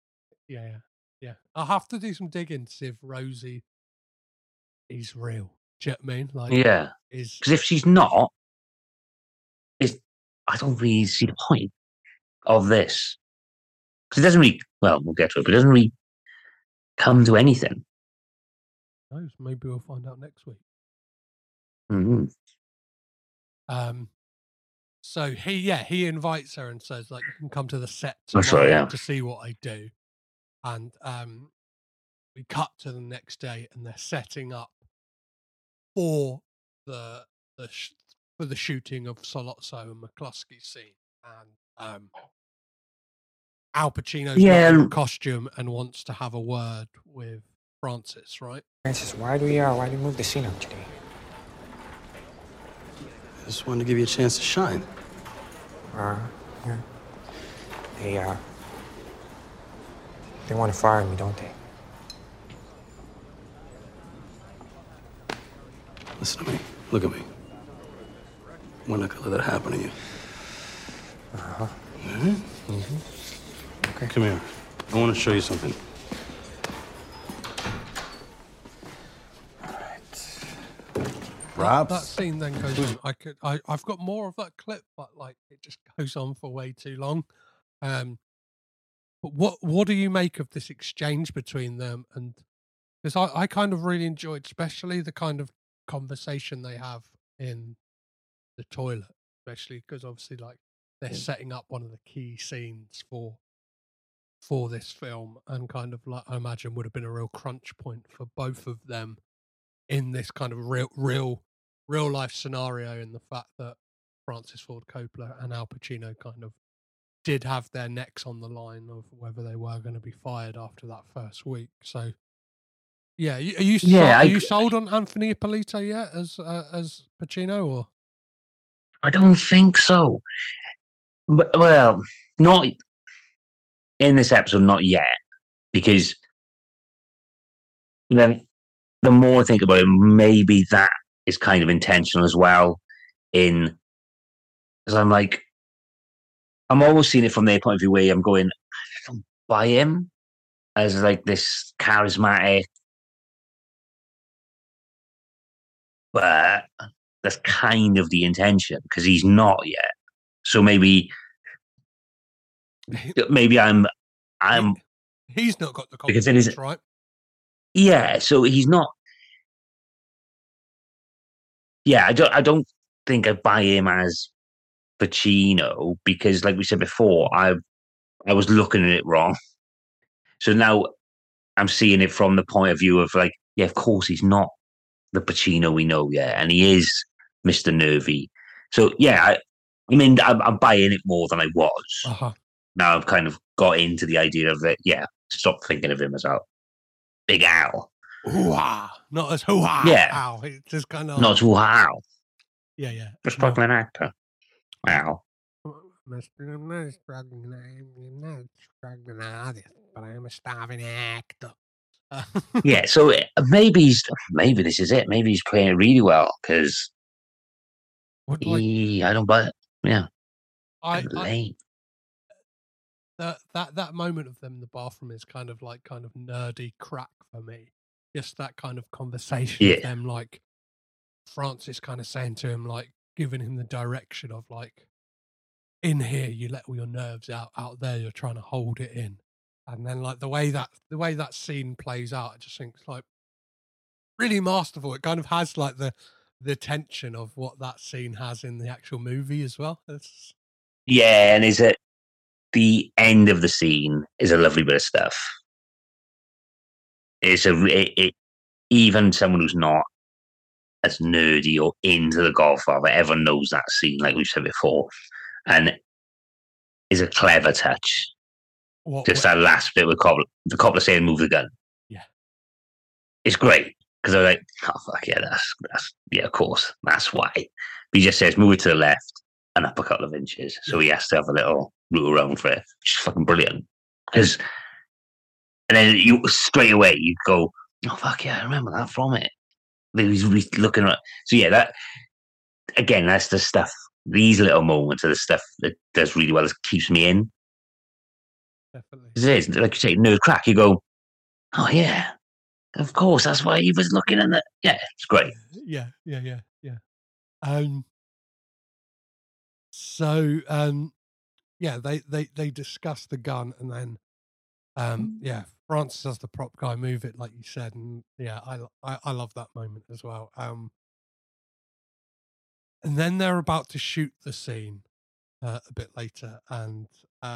I'll have to do some digging to see if Rosie is real. Do you know what I mean? Like, yeah. Because if she's not, I don't really see the point of this. Because it doesn't really, well, we'll get to it, but it doesn't really come to anything. No, maybe we'll find out next week. Mm-hmm. So he invites her and says like, you can come to the set to see what I do. And we cut to the next day and they're setting up for the shooting of Sollozzo and McCluskey's scene. And Al Pacino's not in costume and wants to have a word with Francis, right? Francis, why do we move the scene up today? I just wanted to give you a chance to shine. Yeah. They want to fire me, don't they? Listen to me. Look at me. We're not gonna let that happen to you. Uh-huh. Mm-hmm. Mm-hmm. Okay. Come here. I want to show you something. Rob? That scene then goes on. I've got more of that clip, but like it just goes on for way too long. But what do you make of this exchange between them? And because I kind of really enjoyed, especially the kind of conversation they have in the toilet, especially because obviously like they're setting up one of the key scenes for this film, and kind of like I imagine would have been a real crunch point for both of them in this kind of real life scenario, in the fact that Francis Ford Coppola and Al Pacino kind of did have their necks on the line of whether they were going to be fired after that first week. So yeah, are you sold on Anthony Ippolito yet as Pacino, or? I don't think so. But, well, not in this episode, not yet, because then the more I think about it, maybe that is kind of intentional as well. Because I'm like, I'm always seeing it from their point of view, where I'm going, I don't buy him as like this charismatic, but that's kind of the intention, because he's not yet. So maybe maybe I'm He's not got the because it confidence, is right? yeah. So he's not. Yeah, I don't think I buy him as Pacino because, like we said before, I was looking at it wrong. So now I'm seeing it from the point of view of like, yeah, of course he's not the Pacino we know yet, and he is Mr. Nervy. So yeah, I'm buying it more than I was. Uh-huh. Now I've kind of got into the idea of it. Yeah, stop thinking of him as a Big Al. Hoo-ha. Not as hoo-ha. Yeah. Al. It's just kind of... Not as Al. Yeah, yeah. Just like an actor. Al. I'm not a struggling artist, but I am a starving actor. Yeah, so maybe this is it. Maybe he's playing it really well because I don't buy it. Yeah, that moment of them in the bathroom is kind of nerdy crack for me. Just that kind of conversation of them, like Francis kind of saying to him, like giving him the direction of like, in here you let all your nerves out there you're trying to hold it in. And then like the way that scene plays out, I just think it's like really masterful. It kind of has like the tension of what that scene has in the actual movie as well. Yeah, and is it the end of the scene is a lovely bit of stuff. It's even someone who's not as nerdy or into The Godfather, everyone knows that scene, like we've said before, and is a clever touch. That last bit with the Coppola saying, "Move the gun." Yeah, it's great because I was like, "Oh fuck yeah, that's yeah, of course, that's why." But he just says, "Move it to the left and up a couple of inches," so he has to have a little root around for it, which is fucking brilliant. And then you straight away you go, "Oh fuck yeah, I remember that from it." He's looking at so yeah, that again, that's the stuff. These little moments are the stuff that does really well. It keeps me in. Definitely. It is, like you say, nerd crack. You go, oh yeah, of course. That's why he was looking at that. Yeah, it's great. Yeah. Yeah, they discuss the gun, and then Francis has the prop guy move it, like you said, and yeah, I love that moment as well. And then they're about to shoot the scene a bit later, and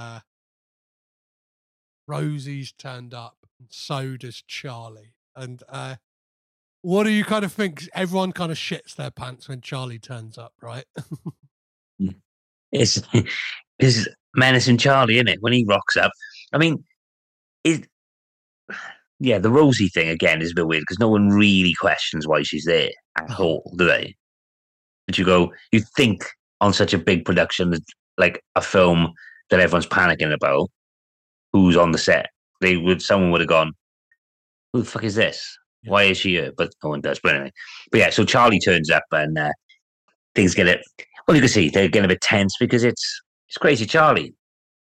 Rosie's turned up, and so does Charlie. And what do you kind of think? Everyone kind of shits their pants when Charlie turns up, right? It's menacing Charlie, isn't it? When he rocks up, I mean, the Rosie thing again is a bit weird because no one really questions why she's there at all, do they? But you think on such a big production, like a film that everyone's panicking about, who's on the set, someone would have gone, who the fuck is this? Yeah. Why is she here? But no one does. But anyway, so Charlie turns up and things get it. Well, you can see they're getting a bit tense because it's Crazy Charlie,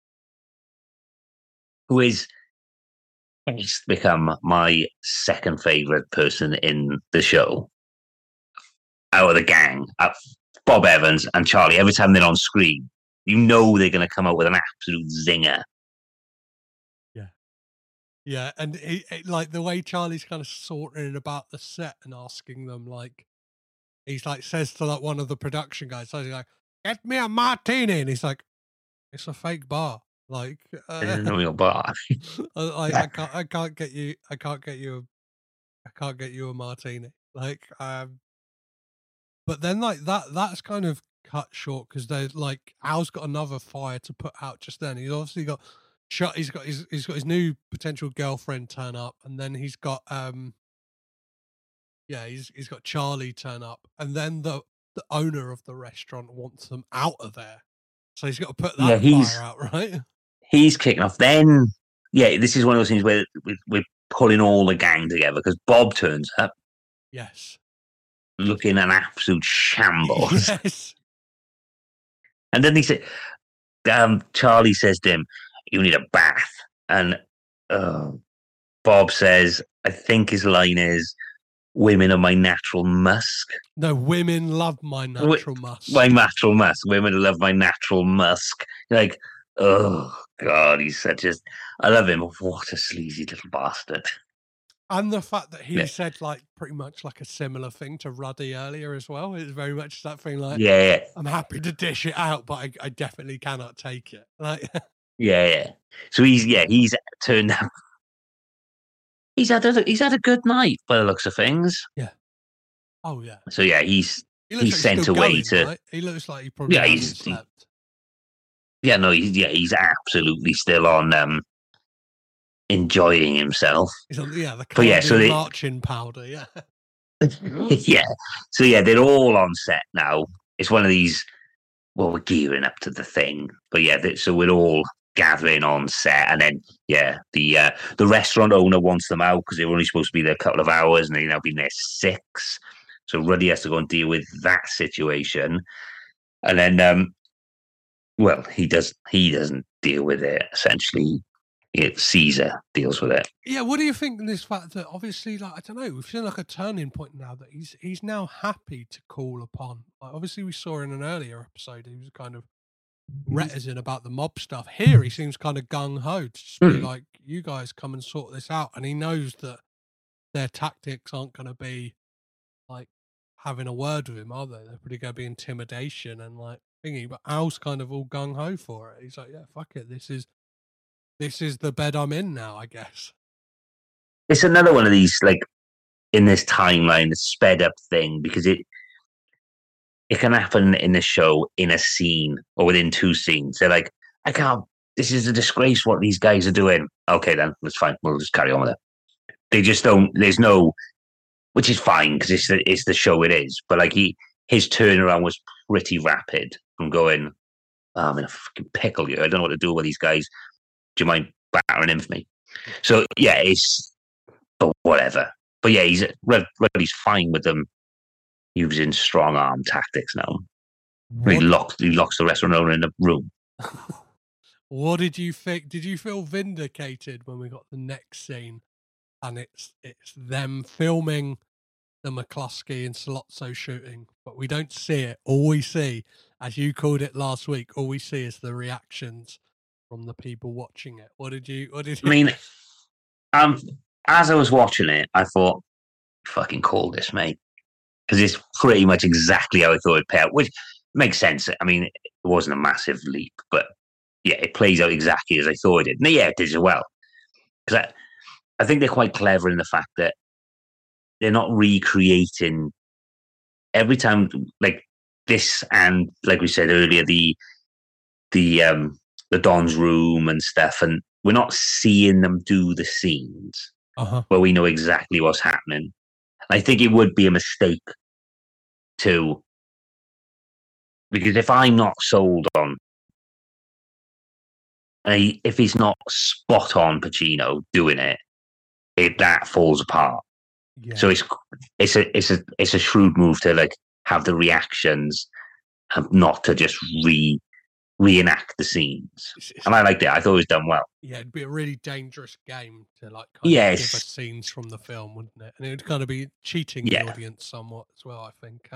who is become my second favorite person in the show out of the gang. Bob Evans and Charlie. Every time they're on screen, you know they're going to come out with an absolute zinger. Yeah, and like the way Charlie's kind of sorting about the set and asking them, like, he's like says to like one of the production guys, so he's like, "Get me a martini," and he's like, "It's a fake bar, like, it's a real bar." I can't get you a martini, like, but then like that's kind of cut short because they're like Al's got another fire to put out just then. He's obviously got. He's got his new potential girlfriend turn up, and then he's got he's got Charlie turn up, and then the owner of the restaurant wants them out of there, so he's got to put that fire out, right? He's kicking off. Then this is one of those things where we're pulling all the gang together because Bob turns up. Yes, looking an absolute shambles. Yes, and then he said, Charlie says to him, "You need a bath," and Bob says, I think his line is, "Women are my natural musk." No, women love my natural musk. My natural musk. Women love my natural musk. Like, Oh God, he's such a. I love him. What a sleazy little bastard. And the fact that he Yeah. said like pretty much like a similar thing to Ruddy earlier as well. It's very much that thing like, Yeah, I'm happy to dish it out, but I definitely cannot take it. Like, yeah. So he's turned out. He's had a good night by the looks of things. oh yeah, So yeah, he's he looks like sent still away going, to. right? He looks like he probably Yeah, hasn't he's- slept. Yeah, no, he's absolutely still on enjoying himself. He's on the But yeah, so they- marching powder. Yeah, Yeah. So yeah, they're all on set now. It's one of these. Well, we're gearing up to the thing, but yeah, so we're all gathering on set, and then yeah, the restaurant owner wants them out because they were only supposed to be there a couple of hours, and they've now been there 6. So Ruddy has to go and deal with that situation, and then well, he doesn't deal with it. Essentially, Caesar deals with it. yeah. What do you think in this fact that obviously, like, I don't know, we've seen like a turning point now that he's now happy to call upon. Like, obviously, we saw in an earlier episode he was kind of reticent about the mob stuff. Here, he seems kind of gung ho to just be like, "You guys come and sort this out," and he knows that their tactics aren't going to be like having a word with him, are they? They're pretty going to be intimidation and like thingy. But Al's kind of all gung ho for it. He's like, "Yeah, fuck it. This is the bed I'm in now, I guess." It's another one of these, like, in this timeline, the sped up thing, because it can happen in the show in a scene or within 2 scenes. They're like, I can't, this is a disgrace what these guys are doing. Okay, then, that's fine. We'll just carry on with it. They just don't, there's no, which is fine because it's the show it is. But like his turnaround was pretty rapid from going, oh, I'm in a fucking pickle here. I don't know what to do with these guys. Do you mind battering in for me? So yeah, but whatever. But yeah, Ruddy's fine with them using strong arm tactics now. He locks the restaurant owner in the room. What did you think? Did you feel vindicated when we got the next scene and it's them filming the McCluskey and Solozzo shooting, but we don't see it. All we see, as you called it last week, all we see is the reactions from the people watching it. What did you? I mean, as I was watching it, I thought, fucking call this, mate. Because it's pretty much exactly how I thought it'd play out, which makes sense. I mean, it wasn't a massive leap, but yeah, it plays out exactly as I thought it did. And yeah, it did as well. Because I think they're quite clever in the fact that they're not recreating every time, like this, and like we said earlier, the Don's room and stuff, and we're not seeing them do the scenes where we know exactly what's happening. I think it would be a mistake to, because if I'm not sold on, if he's not spot on Pacino doing it, that falls apart. Yeah. So it's a shrewd move to like have the reactions and not to just reenact the scenes. And I liked it. I thought it was done well. Yeah, it'd be a really dangerous game to like kind of give us scenes from the film, wouldn't it? And it would kind of be cheating the audience somewhat as well, I think.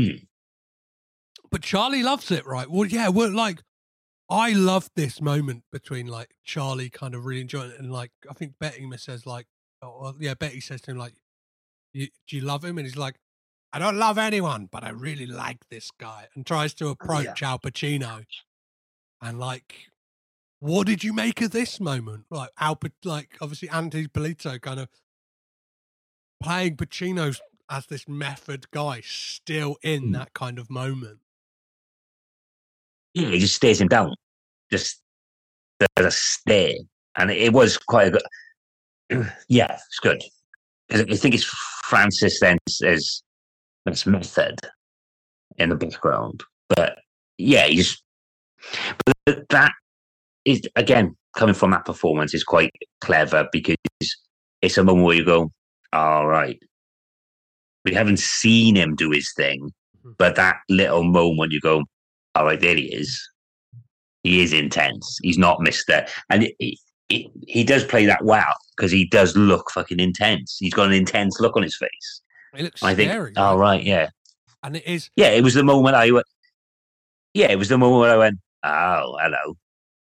But Charlie loves it, right? Well, yeah, we're like, I love this moment between like Charlie kind of really enjoying it, and like I think Betty says like, Betty says to him like, do you love him? And he's like, I don't love anyone, but I really like this guy, and tries to approach Al Pacino. And like, what did you make of this moment? Like obviously Anthony Polito kind of playing Pacino as this method guy, still in that kind of moment. Yeah, he just stares him down. Just there's a stare, and it was quite a good. Yeah, it's good. I think it's Francis then says this method in the background, but yeah, but that is, again, coming from that performance is quite clever, because it's a moment where you go, all right, we haven't seen him do his thing, but that little moment you go, all right, there he is. He is intense. He's not Mr. And he does play that well, because he does look fucking intense. He's got an intense look on his face. It looks I think, scary. all right, yeah. And it is. Yeah, it was the moment I went, oh, hello.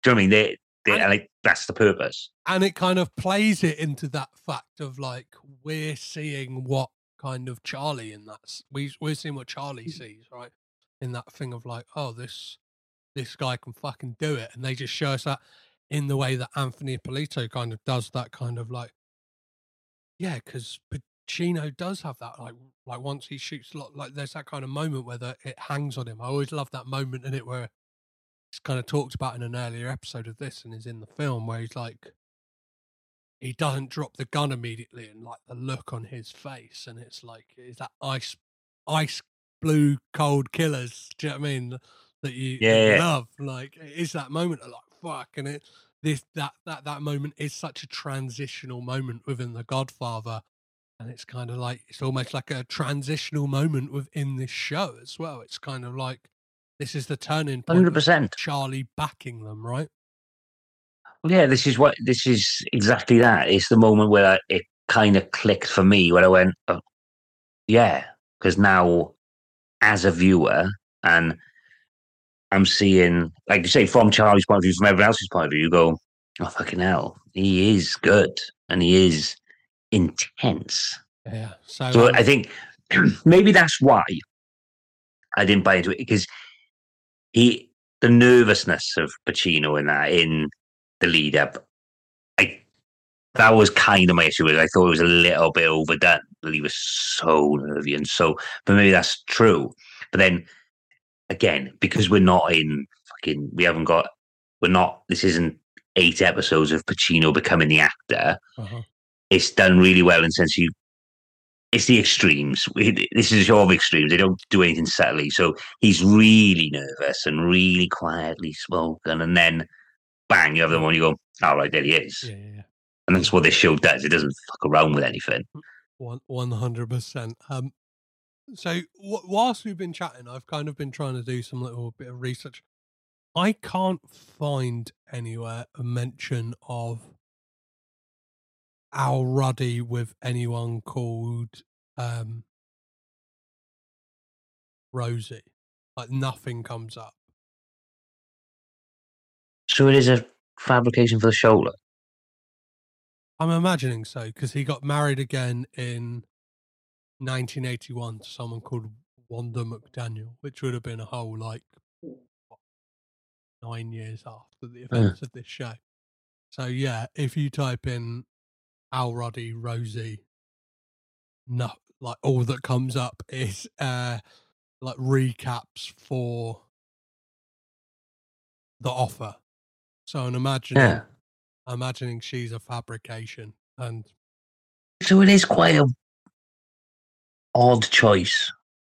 Do you know what I mean? They like that's the purpose. And it kind of plays it into that fact of like we're seeing what kind of Charlie in that we're seeing what Charlie sees, right? In that thing of like, oh, this guy can fucking do it, and they just show us that in the way that Anthony Ippolito kind of does that kind of like, yeah, because Pacino does have that like once he shoots like there's that kind of moment where it hangs on him. I always love that moment in it where it's kind of talked about in an earlier episode of this and is in the film where he's like, he doesn't drop the gun immediately, and like the look on his face, and it's like, is that ice blue cold killers? Do you know what I mean? That you love, like, it is that moment of like fuck, and that moment is such a transitional moment within The Godfather, and it's kind of like it's almost like a transitional moment within this show as well. It's kind of like this is the turning point. 100%. Charlie backing them, right? Well, yeah, this is exactly that. It's the moment where it kind of clicked for me, where I went, oh, yeah, because now as a viewer, and I'm seeing, like you say, from Charlie's point of view, from everyone else's point of view, you go, oh, fucking hell, he is good and he is intense. Yeah. So I think maybe that's why I didn't buy into it, because the nervousness of Pacino in the lead up, that was kind of my issue with it. I thought it was a little bit overdone, that he was so nervy and so, but maybe that's true. But then again, because we're not this isn't 8 episodes of Pacino becoming the actor. Uh-huh. It's done really well in the sense it's the extremes. This is a show of extremes. They don't do anything subtly. So he's really nervous and really quietly spoken, and then bang, you have the one you go, all right, there he is. Yeah. And that's what this show does. It doesn't fuck around with anything. 100%. So whilst we've been chatting, I've kind of been trying to do some little bit of research. I can't find anywhere a mention of Al Ruddy with anyone called Rosie. Like nothing comes up. So it is a fabrication for the show. I'm imagining so, because he got married again in 1981 to someone called Wanda McDaniel, which would have been a whole 9 years after the events of this show. So yeah, if you type in Al Ruddy, Rosie, no, like all that comes up is like recaps for The Offer. So I'm imagining she's a fabrication, and so it is quite a odd choice.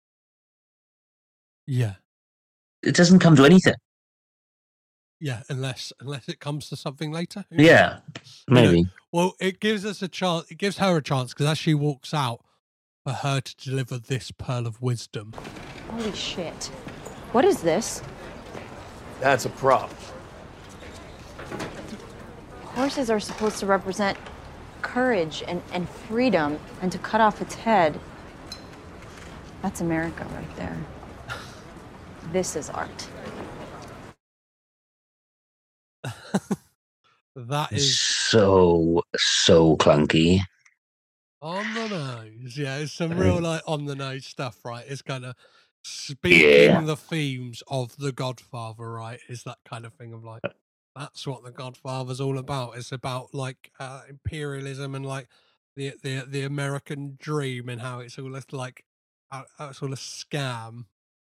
Yeah, it doesn't come to anything. Yeah, unless it comes to something later. Yeah, maybe. Well, it gives us a chance. It gives her a chance, because as she walks out, for her to deliver this pearl of wisdom. Holy shit! What is this? That's a prop. Horses are supposed to represent courage and freedom, and to cut off its head. That's America right there. This is art. That is so clunky. On the nose. Yeah, it's some real on the nose stuff, right? It's kind of speaking the themes of The Godfather, right? Is that kind of thing of like, that's what The Godfather's all about. It's about imperialism and the American dream, and how it's all like it's all a scam.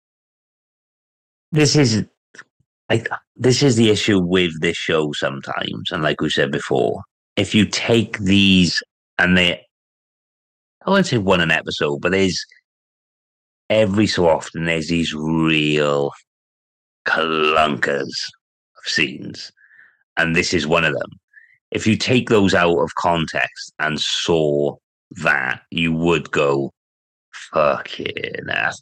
This is the issue with this show sometimes, and like we said before, if you take these and I won't say one an episode, but there's every so often there's these real clunkers of scenes, and this is one of them. If you take those out of context and saw that, you would go, fucking hell.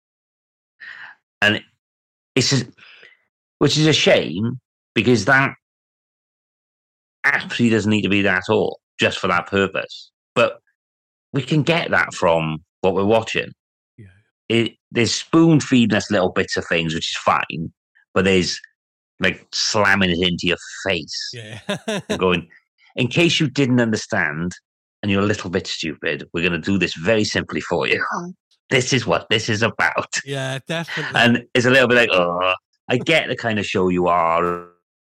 And which is a shame, because that actually doesn't need to be there at all, just for that purpose. But we can get that from what we're watching. Yeah. There's spoon feeding us little bits of things, which is fine, but there's like slamming it into your face. Yeah. And going, in case you didn't understand and you're a little bit stupid, we're going to do this very simply for you. This is what this is about. Yeah, definitely. And it's a little bit like, oh, I get the kind of show you are.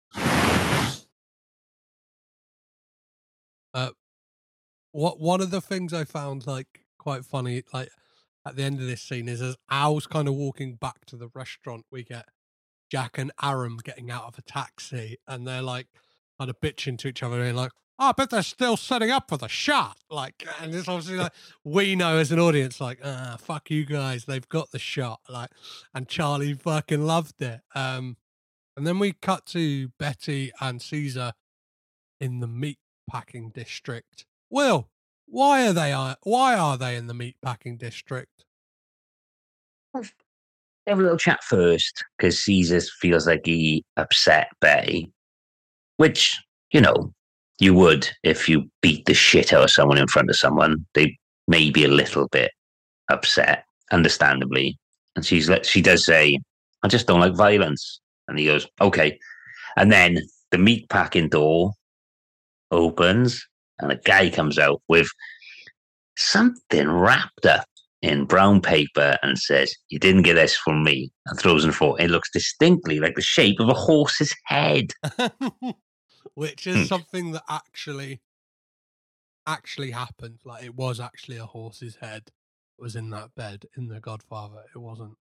One of the things I found like quite funny, like at the end of this scene, is as Al's kind of walking back to the restaurant, we get Jack and Aram getting out of a taxi, and they're like kind of bitching to each other, and like, "Oh, I bet they're still setting up for the shot." Like, and it's obviously like we know as an audience, like, fuck you guys, they've got the shot. Like, and Charlie fucking loved it. And then we cut to Betty and Caesar in the meat packing district. Will, why are they in the meat packing district? Have a little chat first, because Caesar feels like he upset Betty, which, you know, you would if you beat the shit out of someone in front of someone. They may be a little bit upset, understandably. And she does say, "I just don't like violence." And he goes, "Okay." And then the meat packing door opens, and a guy comes out with something wrapped up in brown paper and says, "You didn't get this from me," and throws in for it. It looks distinctly like the shape of a horse's head. Which is something that actually happened. Like, it was actually a horse's head that was in that bed in The Godfather. It wasn't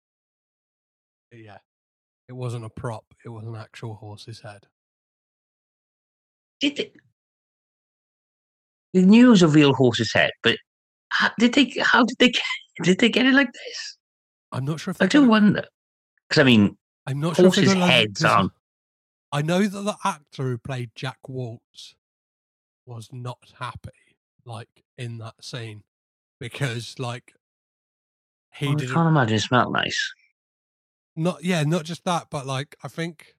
a prop. It was an actual horse's head. The news of real horse's head, but how did they get it like this? I'm not sure if I do wonder, because I mean, I'm not sure horses' if heads aren't. I know that the actor who played Jack Waltz was not happy, like, in that scene, because like he I didn't. can't imagine it smelled nice. Not just that, but like I think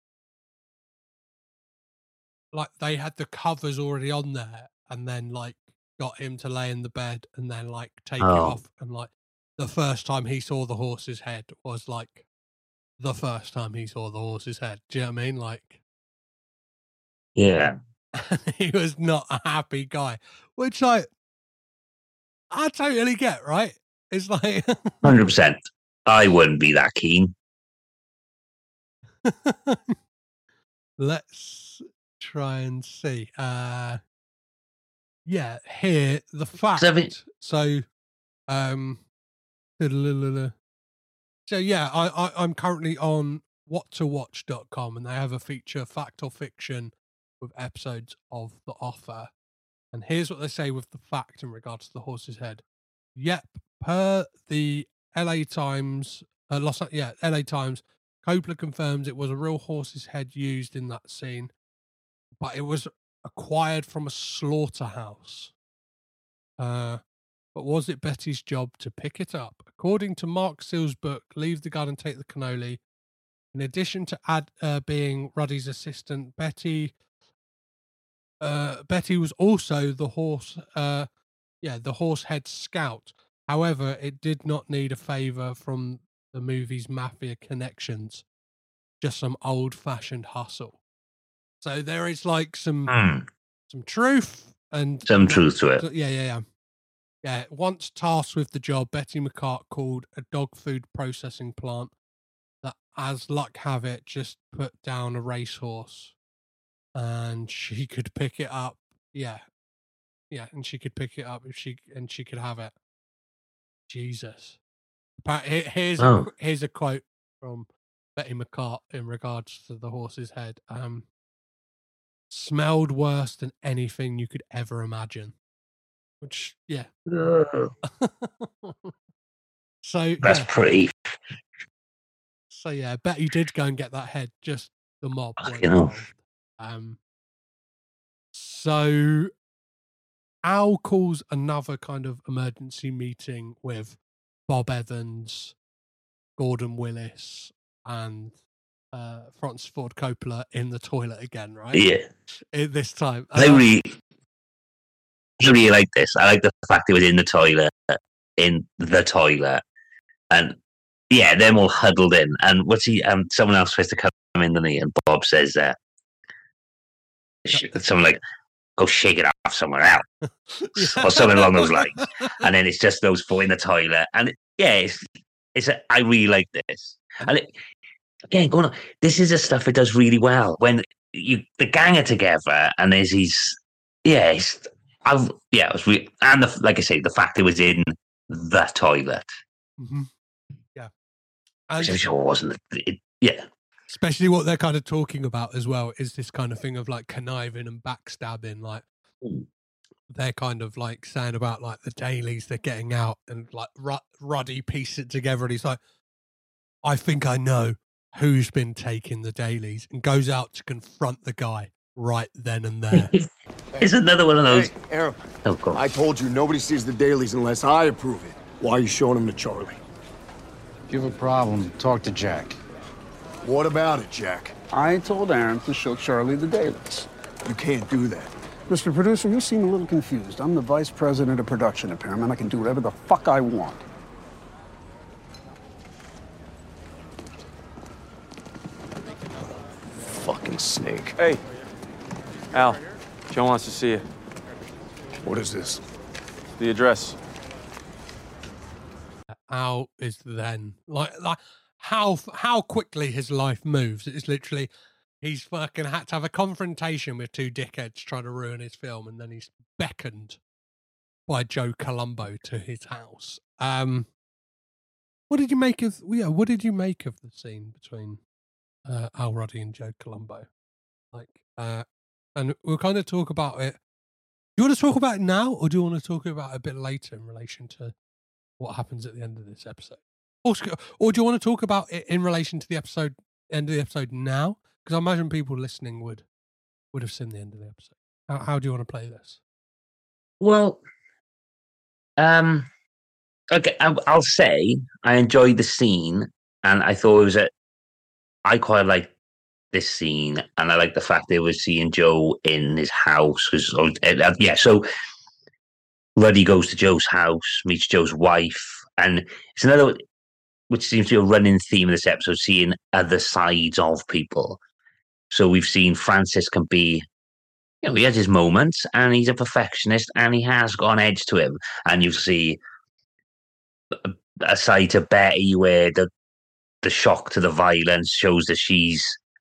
like they had the covers already on there, and then like got him to lay in the bed and then like take it off, and like the first time he saw the horse's head was like the first time he saw the horse's head. Do you know what I mean? Like, yeah, he was not a happy guy, which like I totally get. Right? It's like 100%. I wouldn't be that keen. Let's try and see. Yeah, here the fact. So yeah, I'm currently on whattowatch.com, and they have a feature, Fact or Fiction, with episodes of The Offer. And here's what they say with the fact in regards to the horse's head. Yep, per the LA Times, LA Times, Coppola confirms it was a real horse's head used in that scene, but it was acquired from a slaughterhouse. But was it Betty's job to pick it up? According to Mark Seale's book, Leave the Gun and Take the Cannoli, in addition to being Ruddy's assistant, Betty was also the horse head scout. However, it did not need a favor from the movie's mafia connections, just some old-fashioned hustle. So there is like some truth and some truth to it. Yeah. Once tasked with the job, Betty McCart called a dog food processing plant that, as luck have it, just put down a racehorse, and she could pick it up. Yeah, and she could pick it up if she could have it. Jesus. Here's a quote from Betty McCart in regards to the horse's head. Smelled worse than anything you could ever imagine. Which, yeah. So that's pretty. So yeah, Betty did go and get that head. Just the mob. So Al calls another kind of emergency meeting with Bob Evans, Gordon Willis, and Francis Ford Coppola in the toilet again, right? Yeah. This time. I really like this. I like the fact it was in the toilet. And yeah, them all huddled in. And what's he? Someone else tries to come in, doesn't he? And Bob says, something like, go shake it off somewhere else, or something along those lines. And then it's just those four in the toilet. And I really like this. And again, going on, this is the stuff it does really well. When the gang are together, and there's it was really, and like I say, the fact it was in the toilet. Mm-hmm. Yeah. Which I'm sure wasn't yeah. Especially what they're kind of talking about as well is this kind of thing of like conniving and backstabbing. Like they're kind of like saying about like the dailies they're getting out, and like Ruddy pieced it together, and he's like, I think I know who's been taking the dailies, and goes out to confront the guy right then and there. It's another one of those. Hey, Aaron, of course. I told you nobody sees the dailies unless I approve it. Why are you showing them to Charlie? If you have a problem, talk to Jack. What about it, Jack? I told Aaron to show Charlie the dailies. You can't do that. Mr. Producer, you seem a little confused. I'm the vice president of production at Paramount. I can do whatever the fuck I want. Fucking snake. Hey, Al, Joe wants to see you. What is this? The address. Al is then like how quickly his life moves. It's literally he's fucking had to have a confrontation with two dickheads trying to ruin his film, and then he's beckoned by Joe Colombo to his house. What did you make of the scene between Al Ruddy and Joe Colombo? And we'll kind of talk about it. Do you want to talk about it now, or do you want to talk about it a bit later in relation to what happens at the end of this episode? Or do you want to talk about it in relation to the end of the episode now? Because I imagine people listening would have seen the end of the episode. How do you want to play this? Well, okay, I'll say I enjoyed the scene, and I thought I quite liked this scene, and I like the fact they were seeing Joe in his house. So Ruddy goes to Joe's house, meets Joe's wife, and it's another, which seems to be a running theme of this episode, seeing other sides of people. So we've seen Francis can be, he has his moments, and he's a perfectionist, and he has got an edge to him. And you see a side to Betty where the shock to the violence shows that she's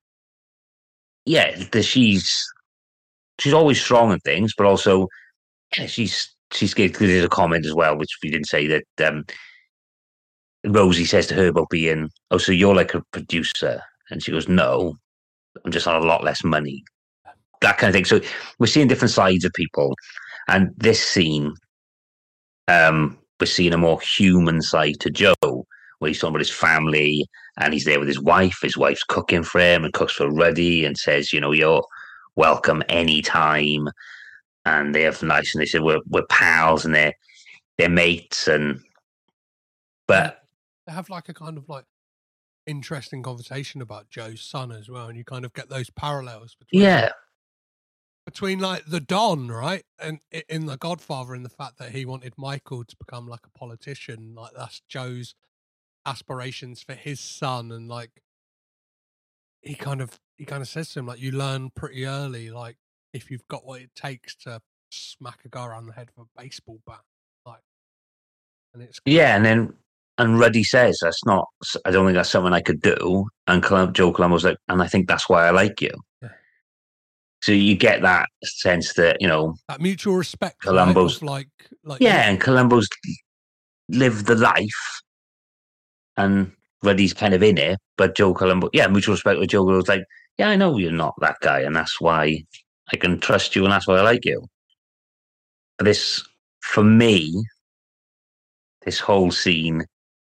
always strong in things, but also she's scared. Because there's a comment as well, which we didn't say, that Rosie says to her about being, oh, so you're like a producer, and she goes, no, I'm just on a lot less money, that kind of thing. So we're seeing different sides of people, and this scene, we're seeing a more human side to Joe, where he's talking about his family, and he's there with his wife. His wife's cooking for him and cooks for Ruddy and says, you're welcome anytime. And they have nice, and they said we're pals, and they're mates, but they have like a kind of like interesting conversation about Joe's son as well, and you kind of get those parallels between like the Don, right, and in The Godfather, and the fact that he wanted Michael to become like a politician, like that's Joe's aspirations for his son, and like he kind of says to him, like, you learn pretty early, like, if you've got what it takes to smack a guy around the head with a baseball bat, like, and it's and Ruddy says, I don't think that's something I could do, and Joe Colombo's like, and I think that's why I like you. Yeah. So you get that sense that that mutual respect. Colombo's right, and Colombo's lived the life, and Ruddy's kind of in it, but Joe Colombo, mutual respect with Joe Colombo's like, yeah, I know you're not that guy, and that's why I can trust you, and that's why I like you. But this, for me, this whole scene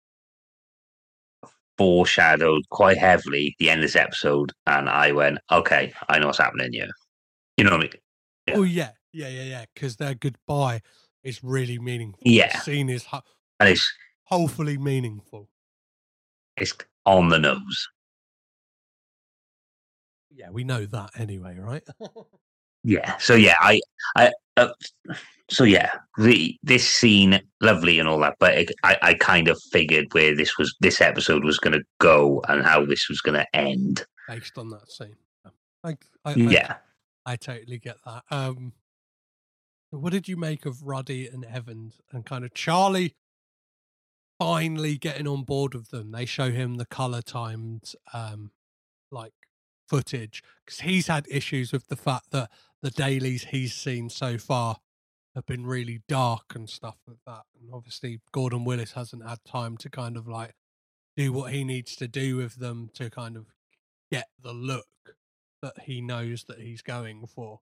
foreshadowed quite heavily the end of this episode, and I went, okay, I know what's happening here. You know what I mean? Yeah. Oh yeah. Because their goodbye is really meaningful. Yeah, the scene is and it's hopefully meaningful. It's on the nose. Yeah, we know that anyway, right? Yeah. So yeah, this scene, lovely and all that, but I kind of figured where this episode was going to go and how this was going to end. based on that scene. I totally get that. What did you make of Ruddy and Evans and kind of Charlie finally getting on board with them? They show him the color timed like footage because he's had issues with the fact that the dailies he's seen so far have been really dark and stuff like that. And obviously Gordon Willis hasn't had time to kind of like do what he needs to do with them to kind of get the look that he knows that he's going for.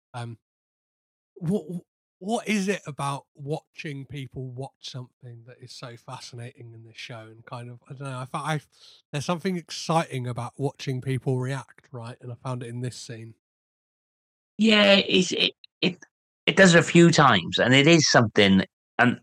What is it about watching people watch something that is so fascinating in this show? And kind of, I don't know, there's something exciting about watching people react, right? And I found it in this scene. Yeah, it does it a few times, and it is something. And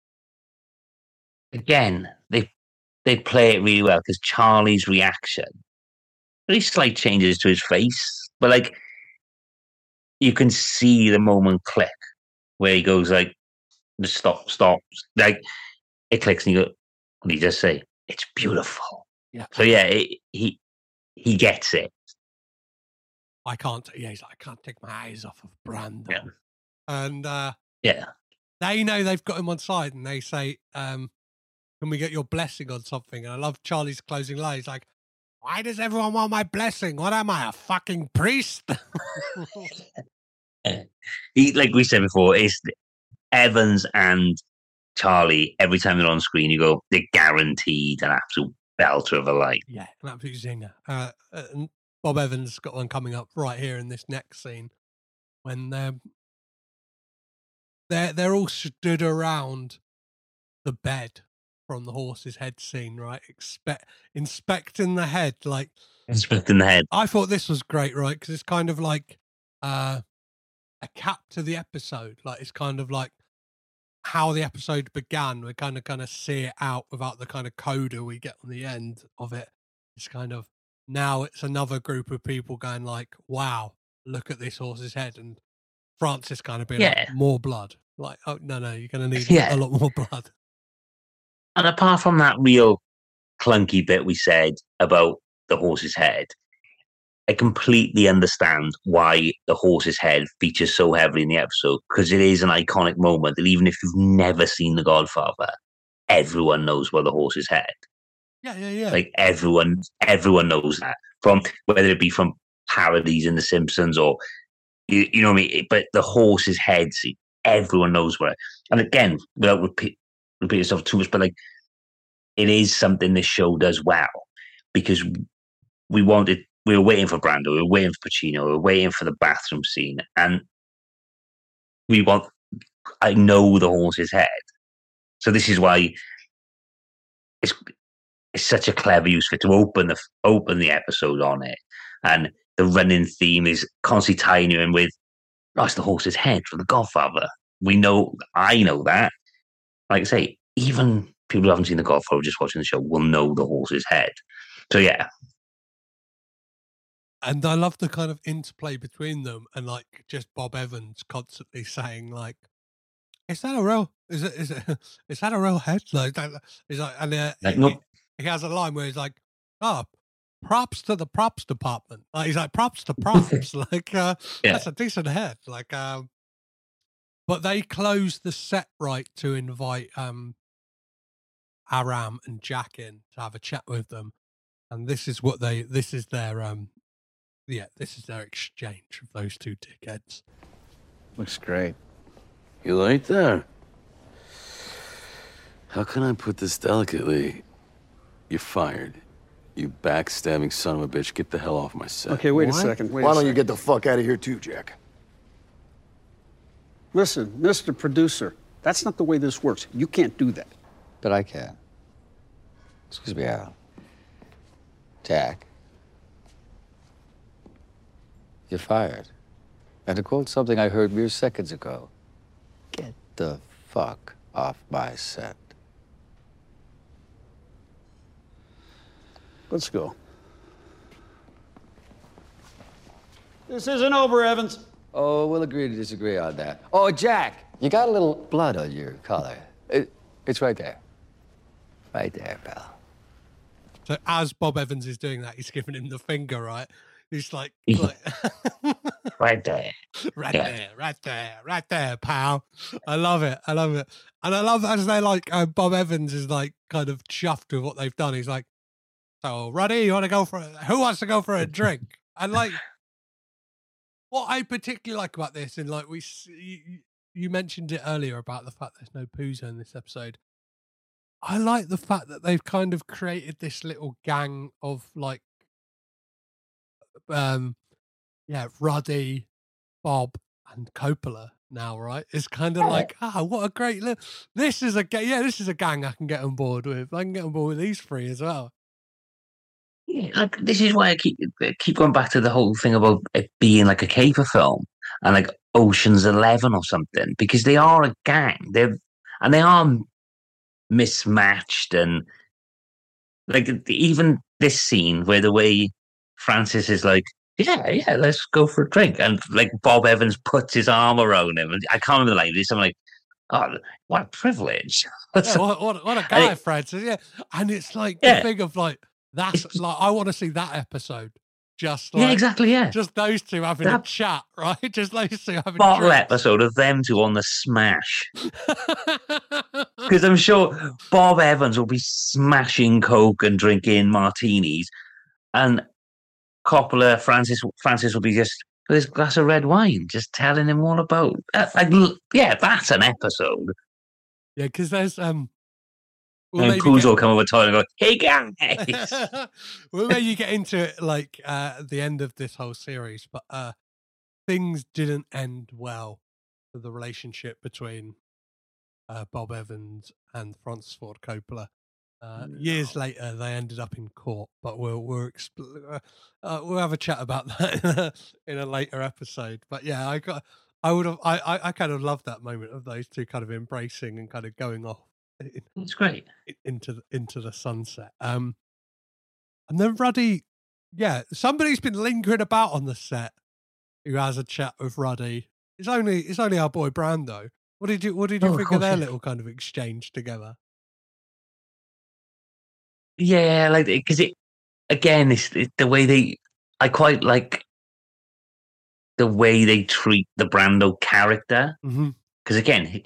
again, they play it really well because Charlie's reaction, very slight changes to his face, but like you can see the moment click where he goes like, just stop, like it clicks, and you go, what did he just say? It's beautiful. Yeah. So yeah, he gets it. I can't. Yeah, he's like, I can't take my eyes off of Brando. Yeah. And yeah, they know they've got him on side, and they say, "Can we get your blessing on something?" And I love Charlie's closing line. He's like, "Why does everyone want my blessing? What am I, a fucking priest?" Like we said before, it's Evans and Charlie. Every time they're on screen, you go, they're guaranteed an absolute belter of a light. Yeah, an absolute zinger. And Bob Evans got one coming up right here in this next scene when they're all stood around the bed from the horse's head scene, right? Inspecting the head, like inspecting the head. I thought this was great, right? Because it's kind of like a cap to the episode. Like it's kind of like how the episode began. We kind of see it out without the kind of coda we get on the end of it. It's kind of now it's another group of people going like, "Wow, look at this horse's head," and Francis kind of being like, more blood. Like, oh no, you're going to need a lot more blood. And apart from that real clunky bit we said about the horse's head, I completely understand why the horse's head features so heavily in the episode, because it is an iconic moment that even if you've never seen The Godfather, everyone knows about the horse's head. Yeah. Like everyone knows that, from whether it be from parodies in The Simpsons or you know what I mean. But the horse's head scene, everyone knows where. And again, without repeat yourself too much, but like it is something this show does well, because we were waiting for Brando, we were waiting for Pacino, we were waiting for the bathroom scene, and I know the horse's head. So this is why it's such a clever use for it to open the episode on it. And the running theme is constantly tying you in with, it's the horse's head from The Godfather. I know that. Like I say, even people who haven't seen The Godfather just watching the show will know the horse's head. So yeah. And I love the kind of interplay between them, and like just Bob Evans constantly saying like, "Is that a real? Is that a real head?" Like, he's like, and he has a line where he's like, "Oh, props to the props department." Like he's like, "Props to props." Like that's a decent head. Like, but they closed the set right to invite Aram and Jack in to have a chat with them, and this is their exchange of those two dickheads. Looks great. You like that? How can I put this delicately? You're fired. You backstabbing son of a bitch. Get the hell off my set. Okay, wait a second. Why don't you get the fuck out of here too, Jack? Listen, Mr. Producer, that's not the way this works. You can't do that. But I can. Excuse me, Al. Jack. You're fired. And to quote something I heard mere seconds ago, get the fuck off my set. Let's go. This isn't over, Evans. Oh, we'll agree to disagree on that. Oh, Jack, you got a little blood on your collar. It's right there. Right there, pal. So as Bob Evans is doing that, he's giving him the finger, right? He's like right there. Right there, pal. I love it. And I love as they're like, Bob Evans is like kind of chuffed with what they've done. He's like, so Ruddy, you want to go who wants to go for a drink? And like, what I particularly like about this, and like you mentioned it earlier about the fact there's no Pooza in this episode. I like the fact that they've kind of created this little gang of like, Ruddy, Bob, and Coppola now, right? It's kind of like, what a great this is a gang I can get on board with. I can get on board with these three as well. Yeah, this is why I keep going back to the whole thing about it being like a caper film and like Ocean's 11 or something, because they are a gang. They are mismatched, and like even this scene where the way Francis is like, yeah, let's go for a drink, and like Bob Evans puts his arm around him, and I can't remember the line. I'm like, oh, what a privilege! Yeah, what a guy, Francis. Yeah, and it's like the thing of like. That's like I want to see that episode. Just like, exactly. Yeah, just those two having a chat, right? Just those two having bottle episode of them two on the smash. Because I'm sure Bob Evans will be smashing coke and drinking martinis, and Coppola Francis will be just with his glass of red wine, just telling him all about. That's an episode. Yeah, because there's and Puzo will come over to and go, hey guys. We'll maybe get into it like at the end of this whole series, but things didn't end well for the relationship between Bob Evans and Francis Ford Coppola. Years later, they ended up in court, but we'll have a chat about that in a later episode. But yeah, I kind of loved that moment of those two kind of embracing and kind of going off. It's great into the sunset. And then Ruddy, somebody's been lingering about on the set who has a chat with Ruddy. It's only our boy Brando. What did you think of their little kind of exchange together? Yeah, like because it's the way I quite like the way they treat the Brando character, because again.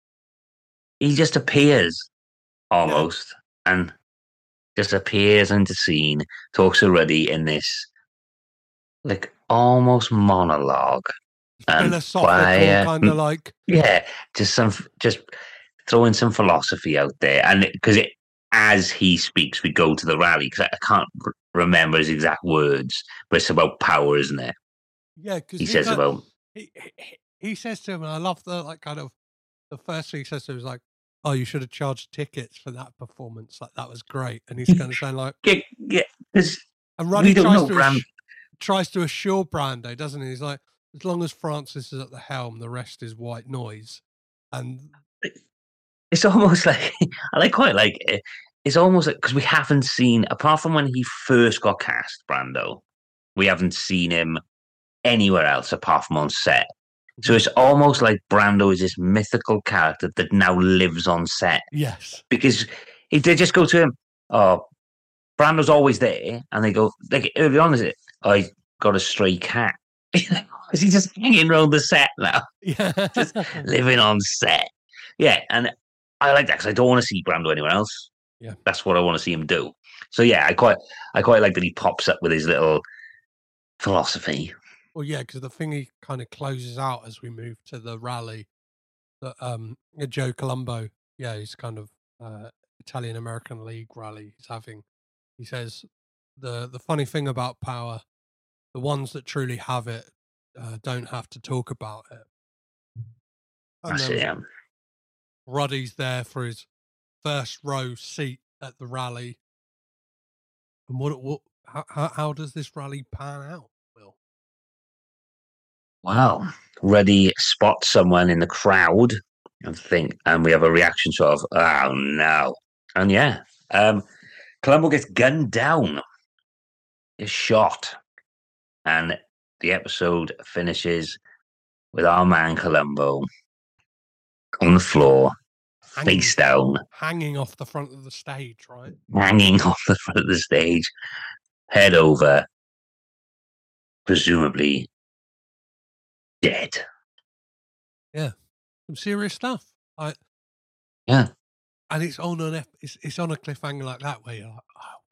He just appears almost and just appears into scene, talks to Ruddy in this like almost monologue and philosophical kind of like just throwing some philosophy out there, and because as he speaks, we go to the rally because I can't remember his exact words, but it's about power, isn't it? Yeah, because he says about he says to him, and I love the like kind of. The first thing he says to him is like, "Oh, you should have charged tickets for that performance. Like that was great." And he's kind of saying like, "Yeah." And Ruddy tries to assure Brando, doesn't he? He's like, "As long as Francis is at the helm, the rest is white noise." And it's almost like I quite like it. It's almost like because we haven't seen, apart from when he first got cast, Brando, we haven't seen him anywhere else apart from on set. So it's almost like Brando is this mythical character that now lives on set. Yes. Because if they just go to him, oh, Brando's always there, and they go, like early on, is it, I got a stray cat. Is he just hanging around the set now? Yeah. Just living on set. Yeah, and I like that because I don't want to see Brando anywhere else. Yeah. That's what I want to see him do. So yeah, I quite like that he pops up with his little philosophy. Well, yeah, because the thing he kind of closes out as we move to the rally that Joe Colombo, he's kind of Italian American League rally he's having. He says the funny thing about power, the ones that truly have it don't have to talk about it. And That's it. Ruddy's there for his first row seat at the rally. And how does this rally pan out? Wow. Ruddy spots someone in the crowd and we have a reaction sort of, oh no. And Colombo gets gunned down, is shot, and the episode finishes with our man Colombo on the floor, face down, hanging off the front of the stage, right? hanging off the front of the stage, head over, presumably dead. Yeah, some serious stuff. Yeah, and it's on it's on a cliffhanger like that where you're like,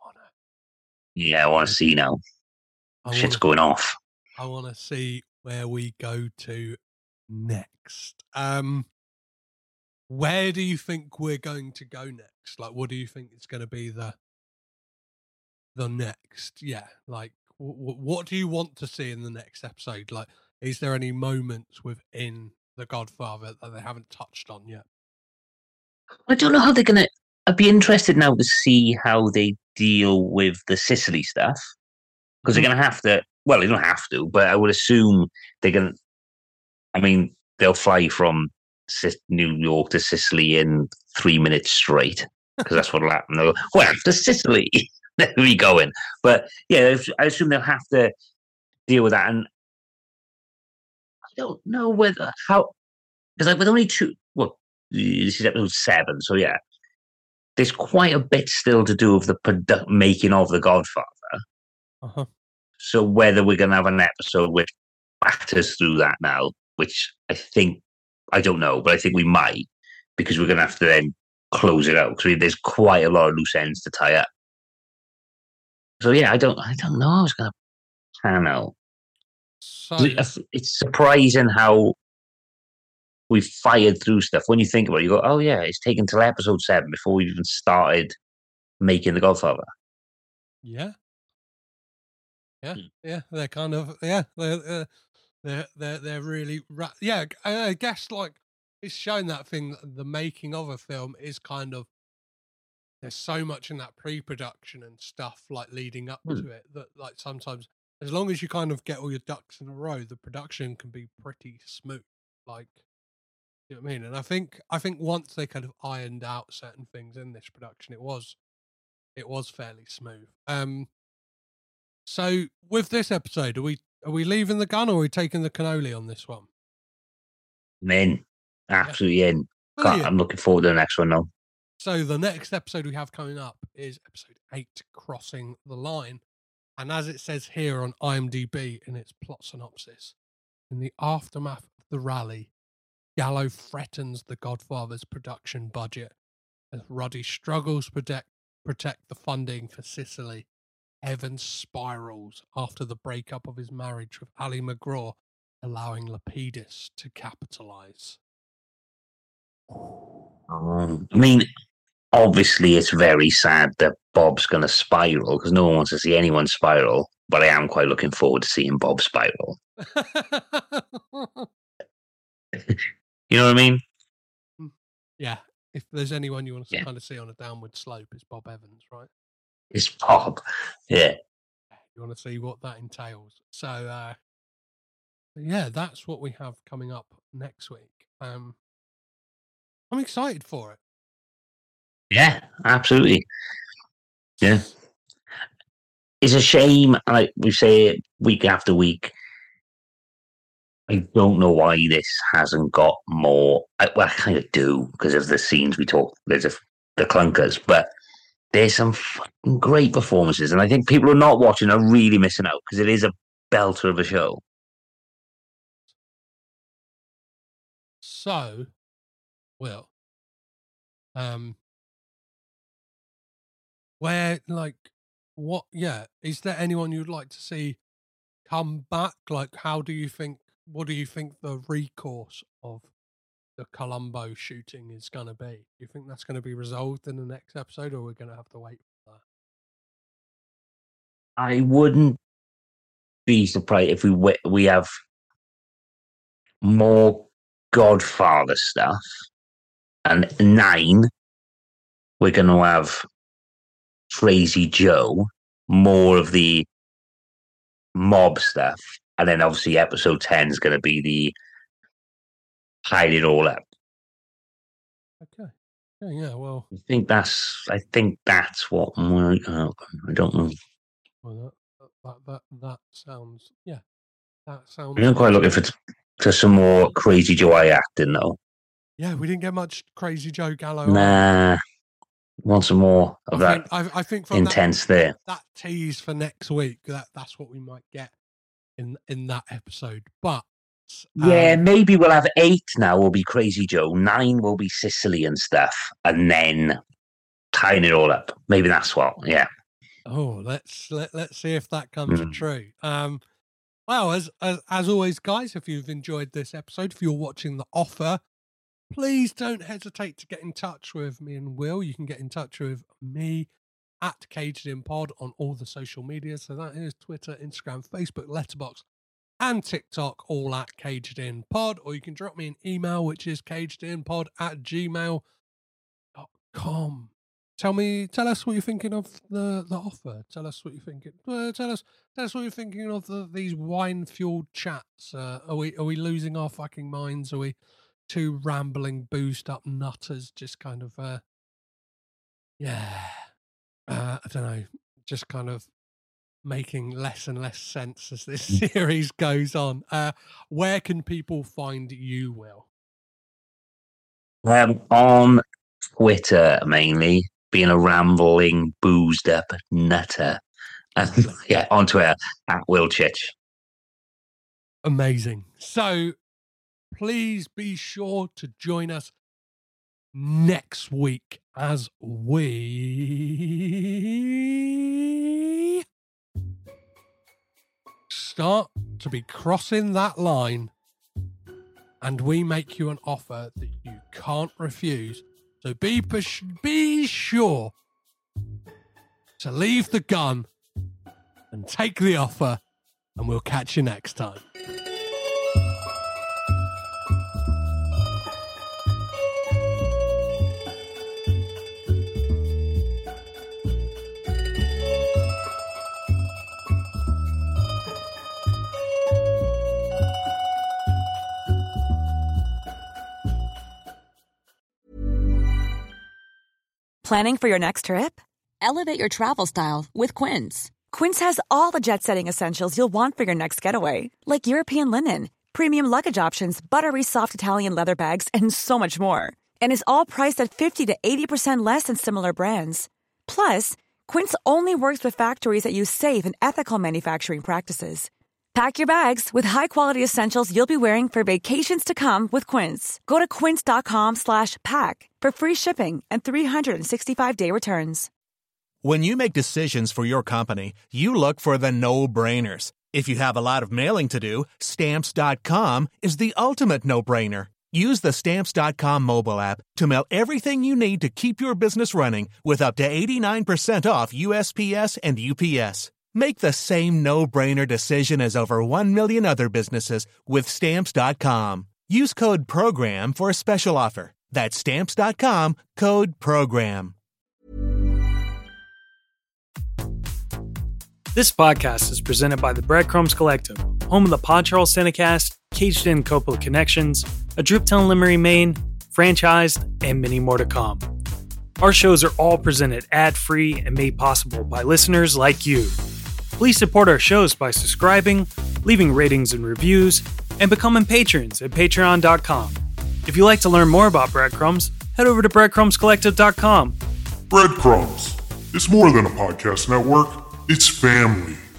I want to see now. Shit's going off. I want to see where we go to next. Where do you think we're going to go next? Like, what do you think is going to be the next? Yeah, like, what do you want to see in the next episode? Like, is there any moments within The Godfather that they haven't touched on yet? I don't know how they're going to... I'd be interested now to see how they deal with the Sicily stuff. Because they're going to have to... Well, they don't have to, but I would assume they're going to... I mean, they'll fly from New York to Sicily in 3 minutes straight. Because that's what'll happen. They'll go, well, to Sicily. There we going. But, yeah, I assume they'll have to deal with that. And I don't know whether... How... Because like, with only two... Well, this is episode 7, so yeah. There's quite a bit still to do with the making of The Godfather. Uh-huh. So whether we're going to have an episode which batters through that now, which I don't know, but I think we might, because we're going to have to then close it out. Because there's quite a lot of loose ends to tie up. So yeah, I don't know. I was going to pan out. So it's surprising how we've fired through stuff. When you think about it, you go, oh yeah, it's taken till episode 7 before we've even started making The Godfather. Yeah. Yeah, they're kind of they're really I guess like it's shown that thing that the making of a film is kind of there's so much in that pre-production and stuff like leading up to it that like sometimes as long as you kind of get all your ducks in a row, the production can be pretty smooth. Like, you know what I mean? And I think once they kind of ironed out certain things in this production, it was fairly smooth. So with this episode, are we leaving the gun or are we taking the cannoli on this one? I'm in. Absolutely in. I'm looking forward to the next one now. So the next episode we have coming up is episode 8, Crossing the Line. And as it says here on IMDb in its plot synopsis, in the aftermath of the rally, Gallo threatens the Godfather's production budget as Ruddy struggles to protect the funding for Sicily. Evan spirals after the breakup of his marriage with Ali McGraw, allowing Lapidus to capitalize. I mean, obviously it's very sad that Bob's going to spiral because no one wants to see anyone spiral, but I am quite looking forward to seeing Bob spiral. You know what I mean? Yeah. If there's anyone you want to kind of see on a downward slope, it's Bob Evans, right? It's Bob. Yeah. You want to see what that entails. So, yeah, that's what we have coming up next week. I'm excited for it. Yeah, absolutely. Yeah. It's a shame, like we say it week after week. I don't know why this hasn't got more. I kind of do because of the scenes we talked. There's the clunkers, but there's some fucking great performances, and I think people who are not watching are really missing out because it is a belter of a show. So, Will, where like what? Yeah, is there anyone you'd like to see come back? Like, what do you think the recourse of the Columbo shooting is going to be? Do you think that's going to be resolved in the next episode, or we're going to have to wait for that? I wouldn't be surprised if we have more Godfather stuff, and 9 we're going to have Crazy Joe, more of the mob stuff, and then obviously episode 10 is going to be the hide it all up. Okay. Yeah. Well, I think that's what might happen. I don't know. Well, that sounds. Yeah, that sounds. I'm quite looking for some more Crazy Joe acting though. Yeah, we didn't get much Crazy Joe Gallo. Nah. Want some more of I think from intense there. That tease for next week, that's what we might get in that episode. But yeah, maybe we'll have 8 now will be Crazy Joe, 9 will be Sicily and stuff, and then tying it all up. Maybe that's what, yeah. Oh, let's see if that comes true. Well, as always, guys, if you've enjoyed this episode, if you're watching The Offer, please don't hesitate to get in touch with me and Will. You can get in touch with me at Caged In Pod on all the social media. So that is Twitter, Instagram, Facebook, Letterboxd, and TikTok, all at Caged In Pod. Or you can drop me an email, which is cagedinpod@gmail.com. Tell us what you're thinking of the Offer. Tell us what you're thinking. Tell us what you're thinking of these wine-fueled chats. Are we losing our fucking minds? Are we two rambling, boozed up nutters just kind of I don't know, just kind of making less and less sense as this series goes on. Where can people find you, Will? On Twitter mainly, being a rambling, boozed up nutter. Yeah, on Twitter at Will Chich. Amazing. So please be sure to join us next week as we start to be crossing that line and we make you an offer that you can't refuse. So be sure to leave the gun and take the offer, and we'll catch you next time. Planning for your next trip? Elevate your travel style with Quince. Quince has all the jet-setting essentials you'll want for your next getaway, like European linen, premium luggage options, buttery soft Italian leather bags, and so much more. And is all priced at 50 to 80% less than similar brands. Plus, Quince only works with factories that use safe and ethical manufacturing practices. Pack your bags with high-quality essentials you'll be wearing for vacations to come with Quince. Go to quince.com/pack for free shipping and 365-day returns. When you make decisions for your company, you look for the no-brainers. If you have a lot of mailing to do, Stamps.com is the ultimate no-brainer. Use the Stamps.com mobile app to mail everything you need to keep your business running with up to 89% off USPS and UPS. Make the same no-brainer decision as over 1 million other businesses with Stamps.com. Use code PROGRAM for a special offer. That's Stamps.com, code PROGRAM. This podcast is presented by the Breadcrumbs Collective, home of the Pod Charles Cinecast, Caged In Coppola Connections, A Driptown Limerick, Maine, Franchised, and many more to come. Our shows are all presented ad-free and made possible by listeners like you. Please support our shows by subscribing, leaving ratings and reviews, and becoming patrons at patreon.com. If you'd like to learn more about Breadcrumbs, head over to breadcrumbscollective.com. Breadcrumbs. It's more than a podcast network. It's family.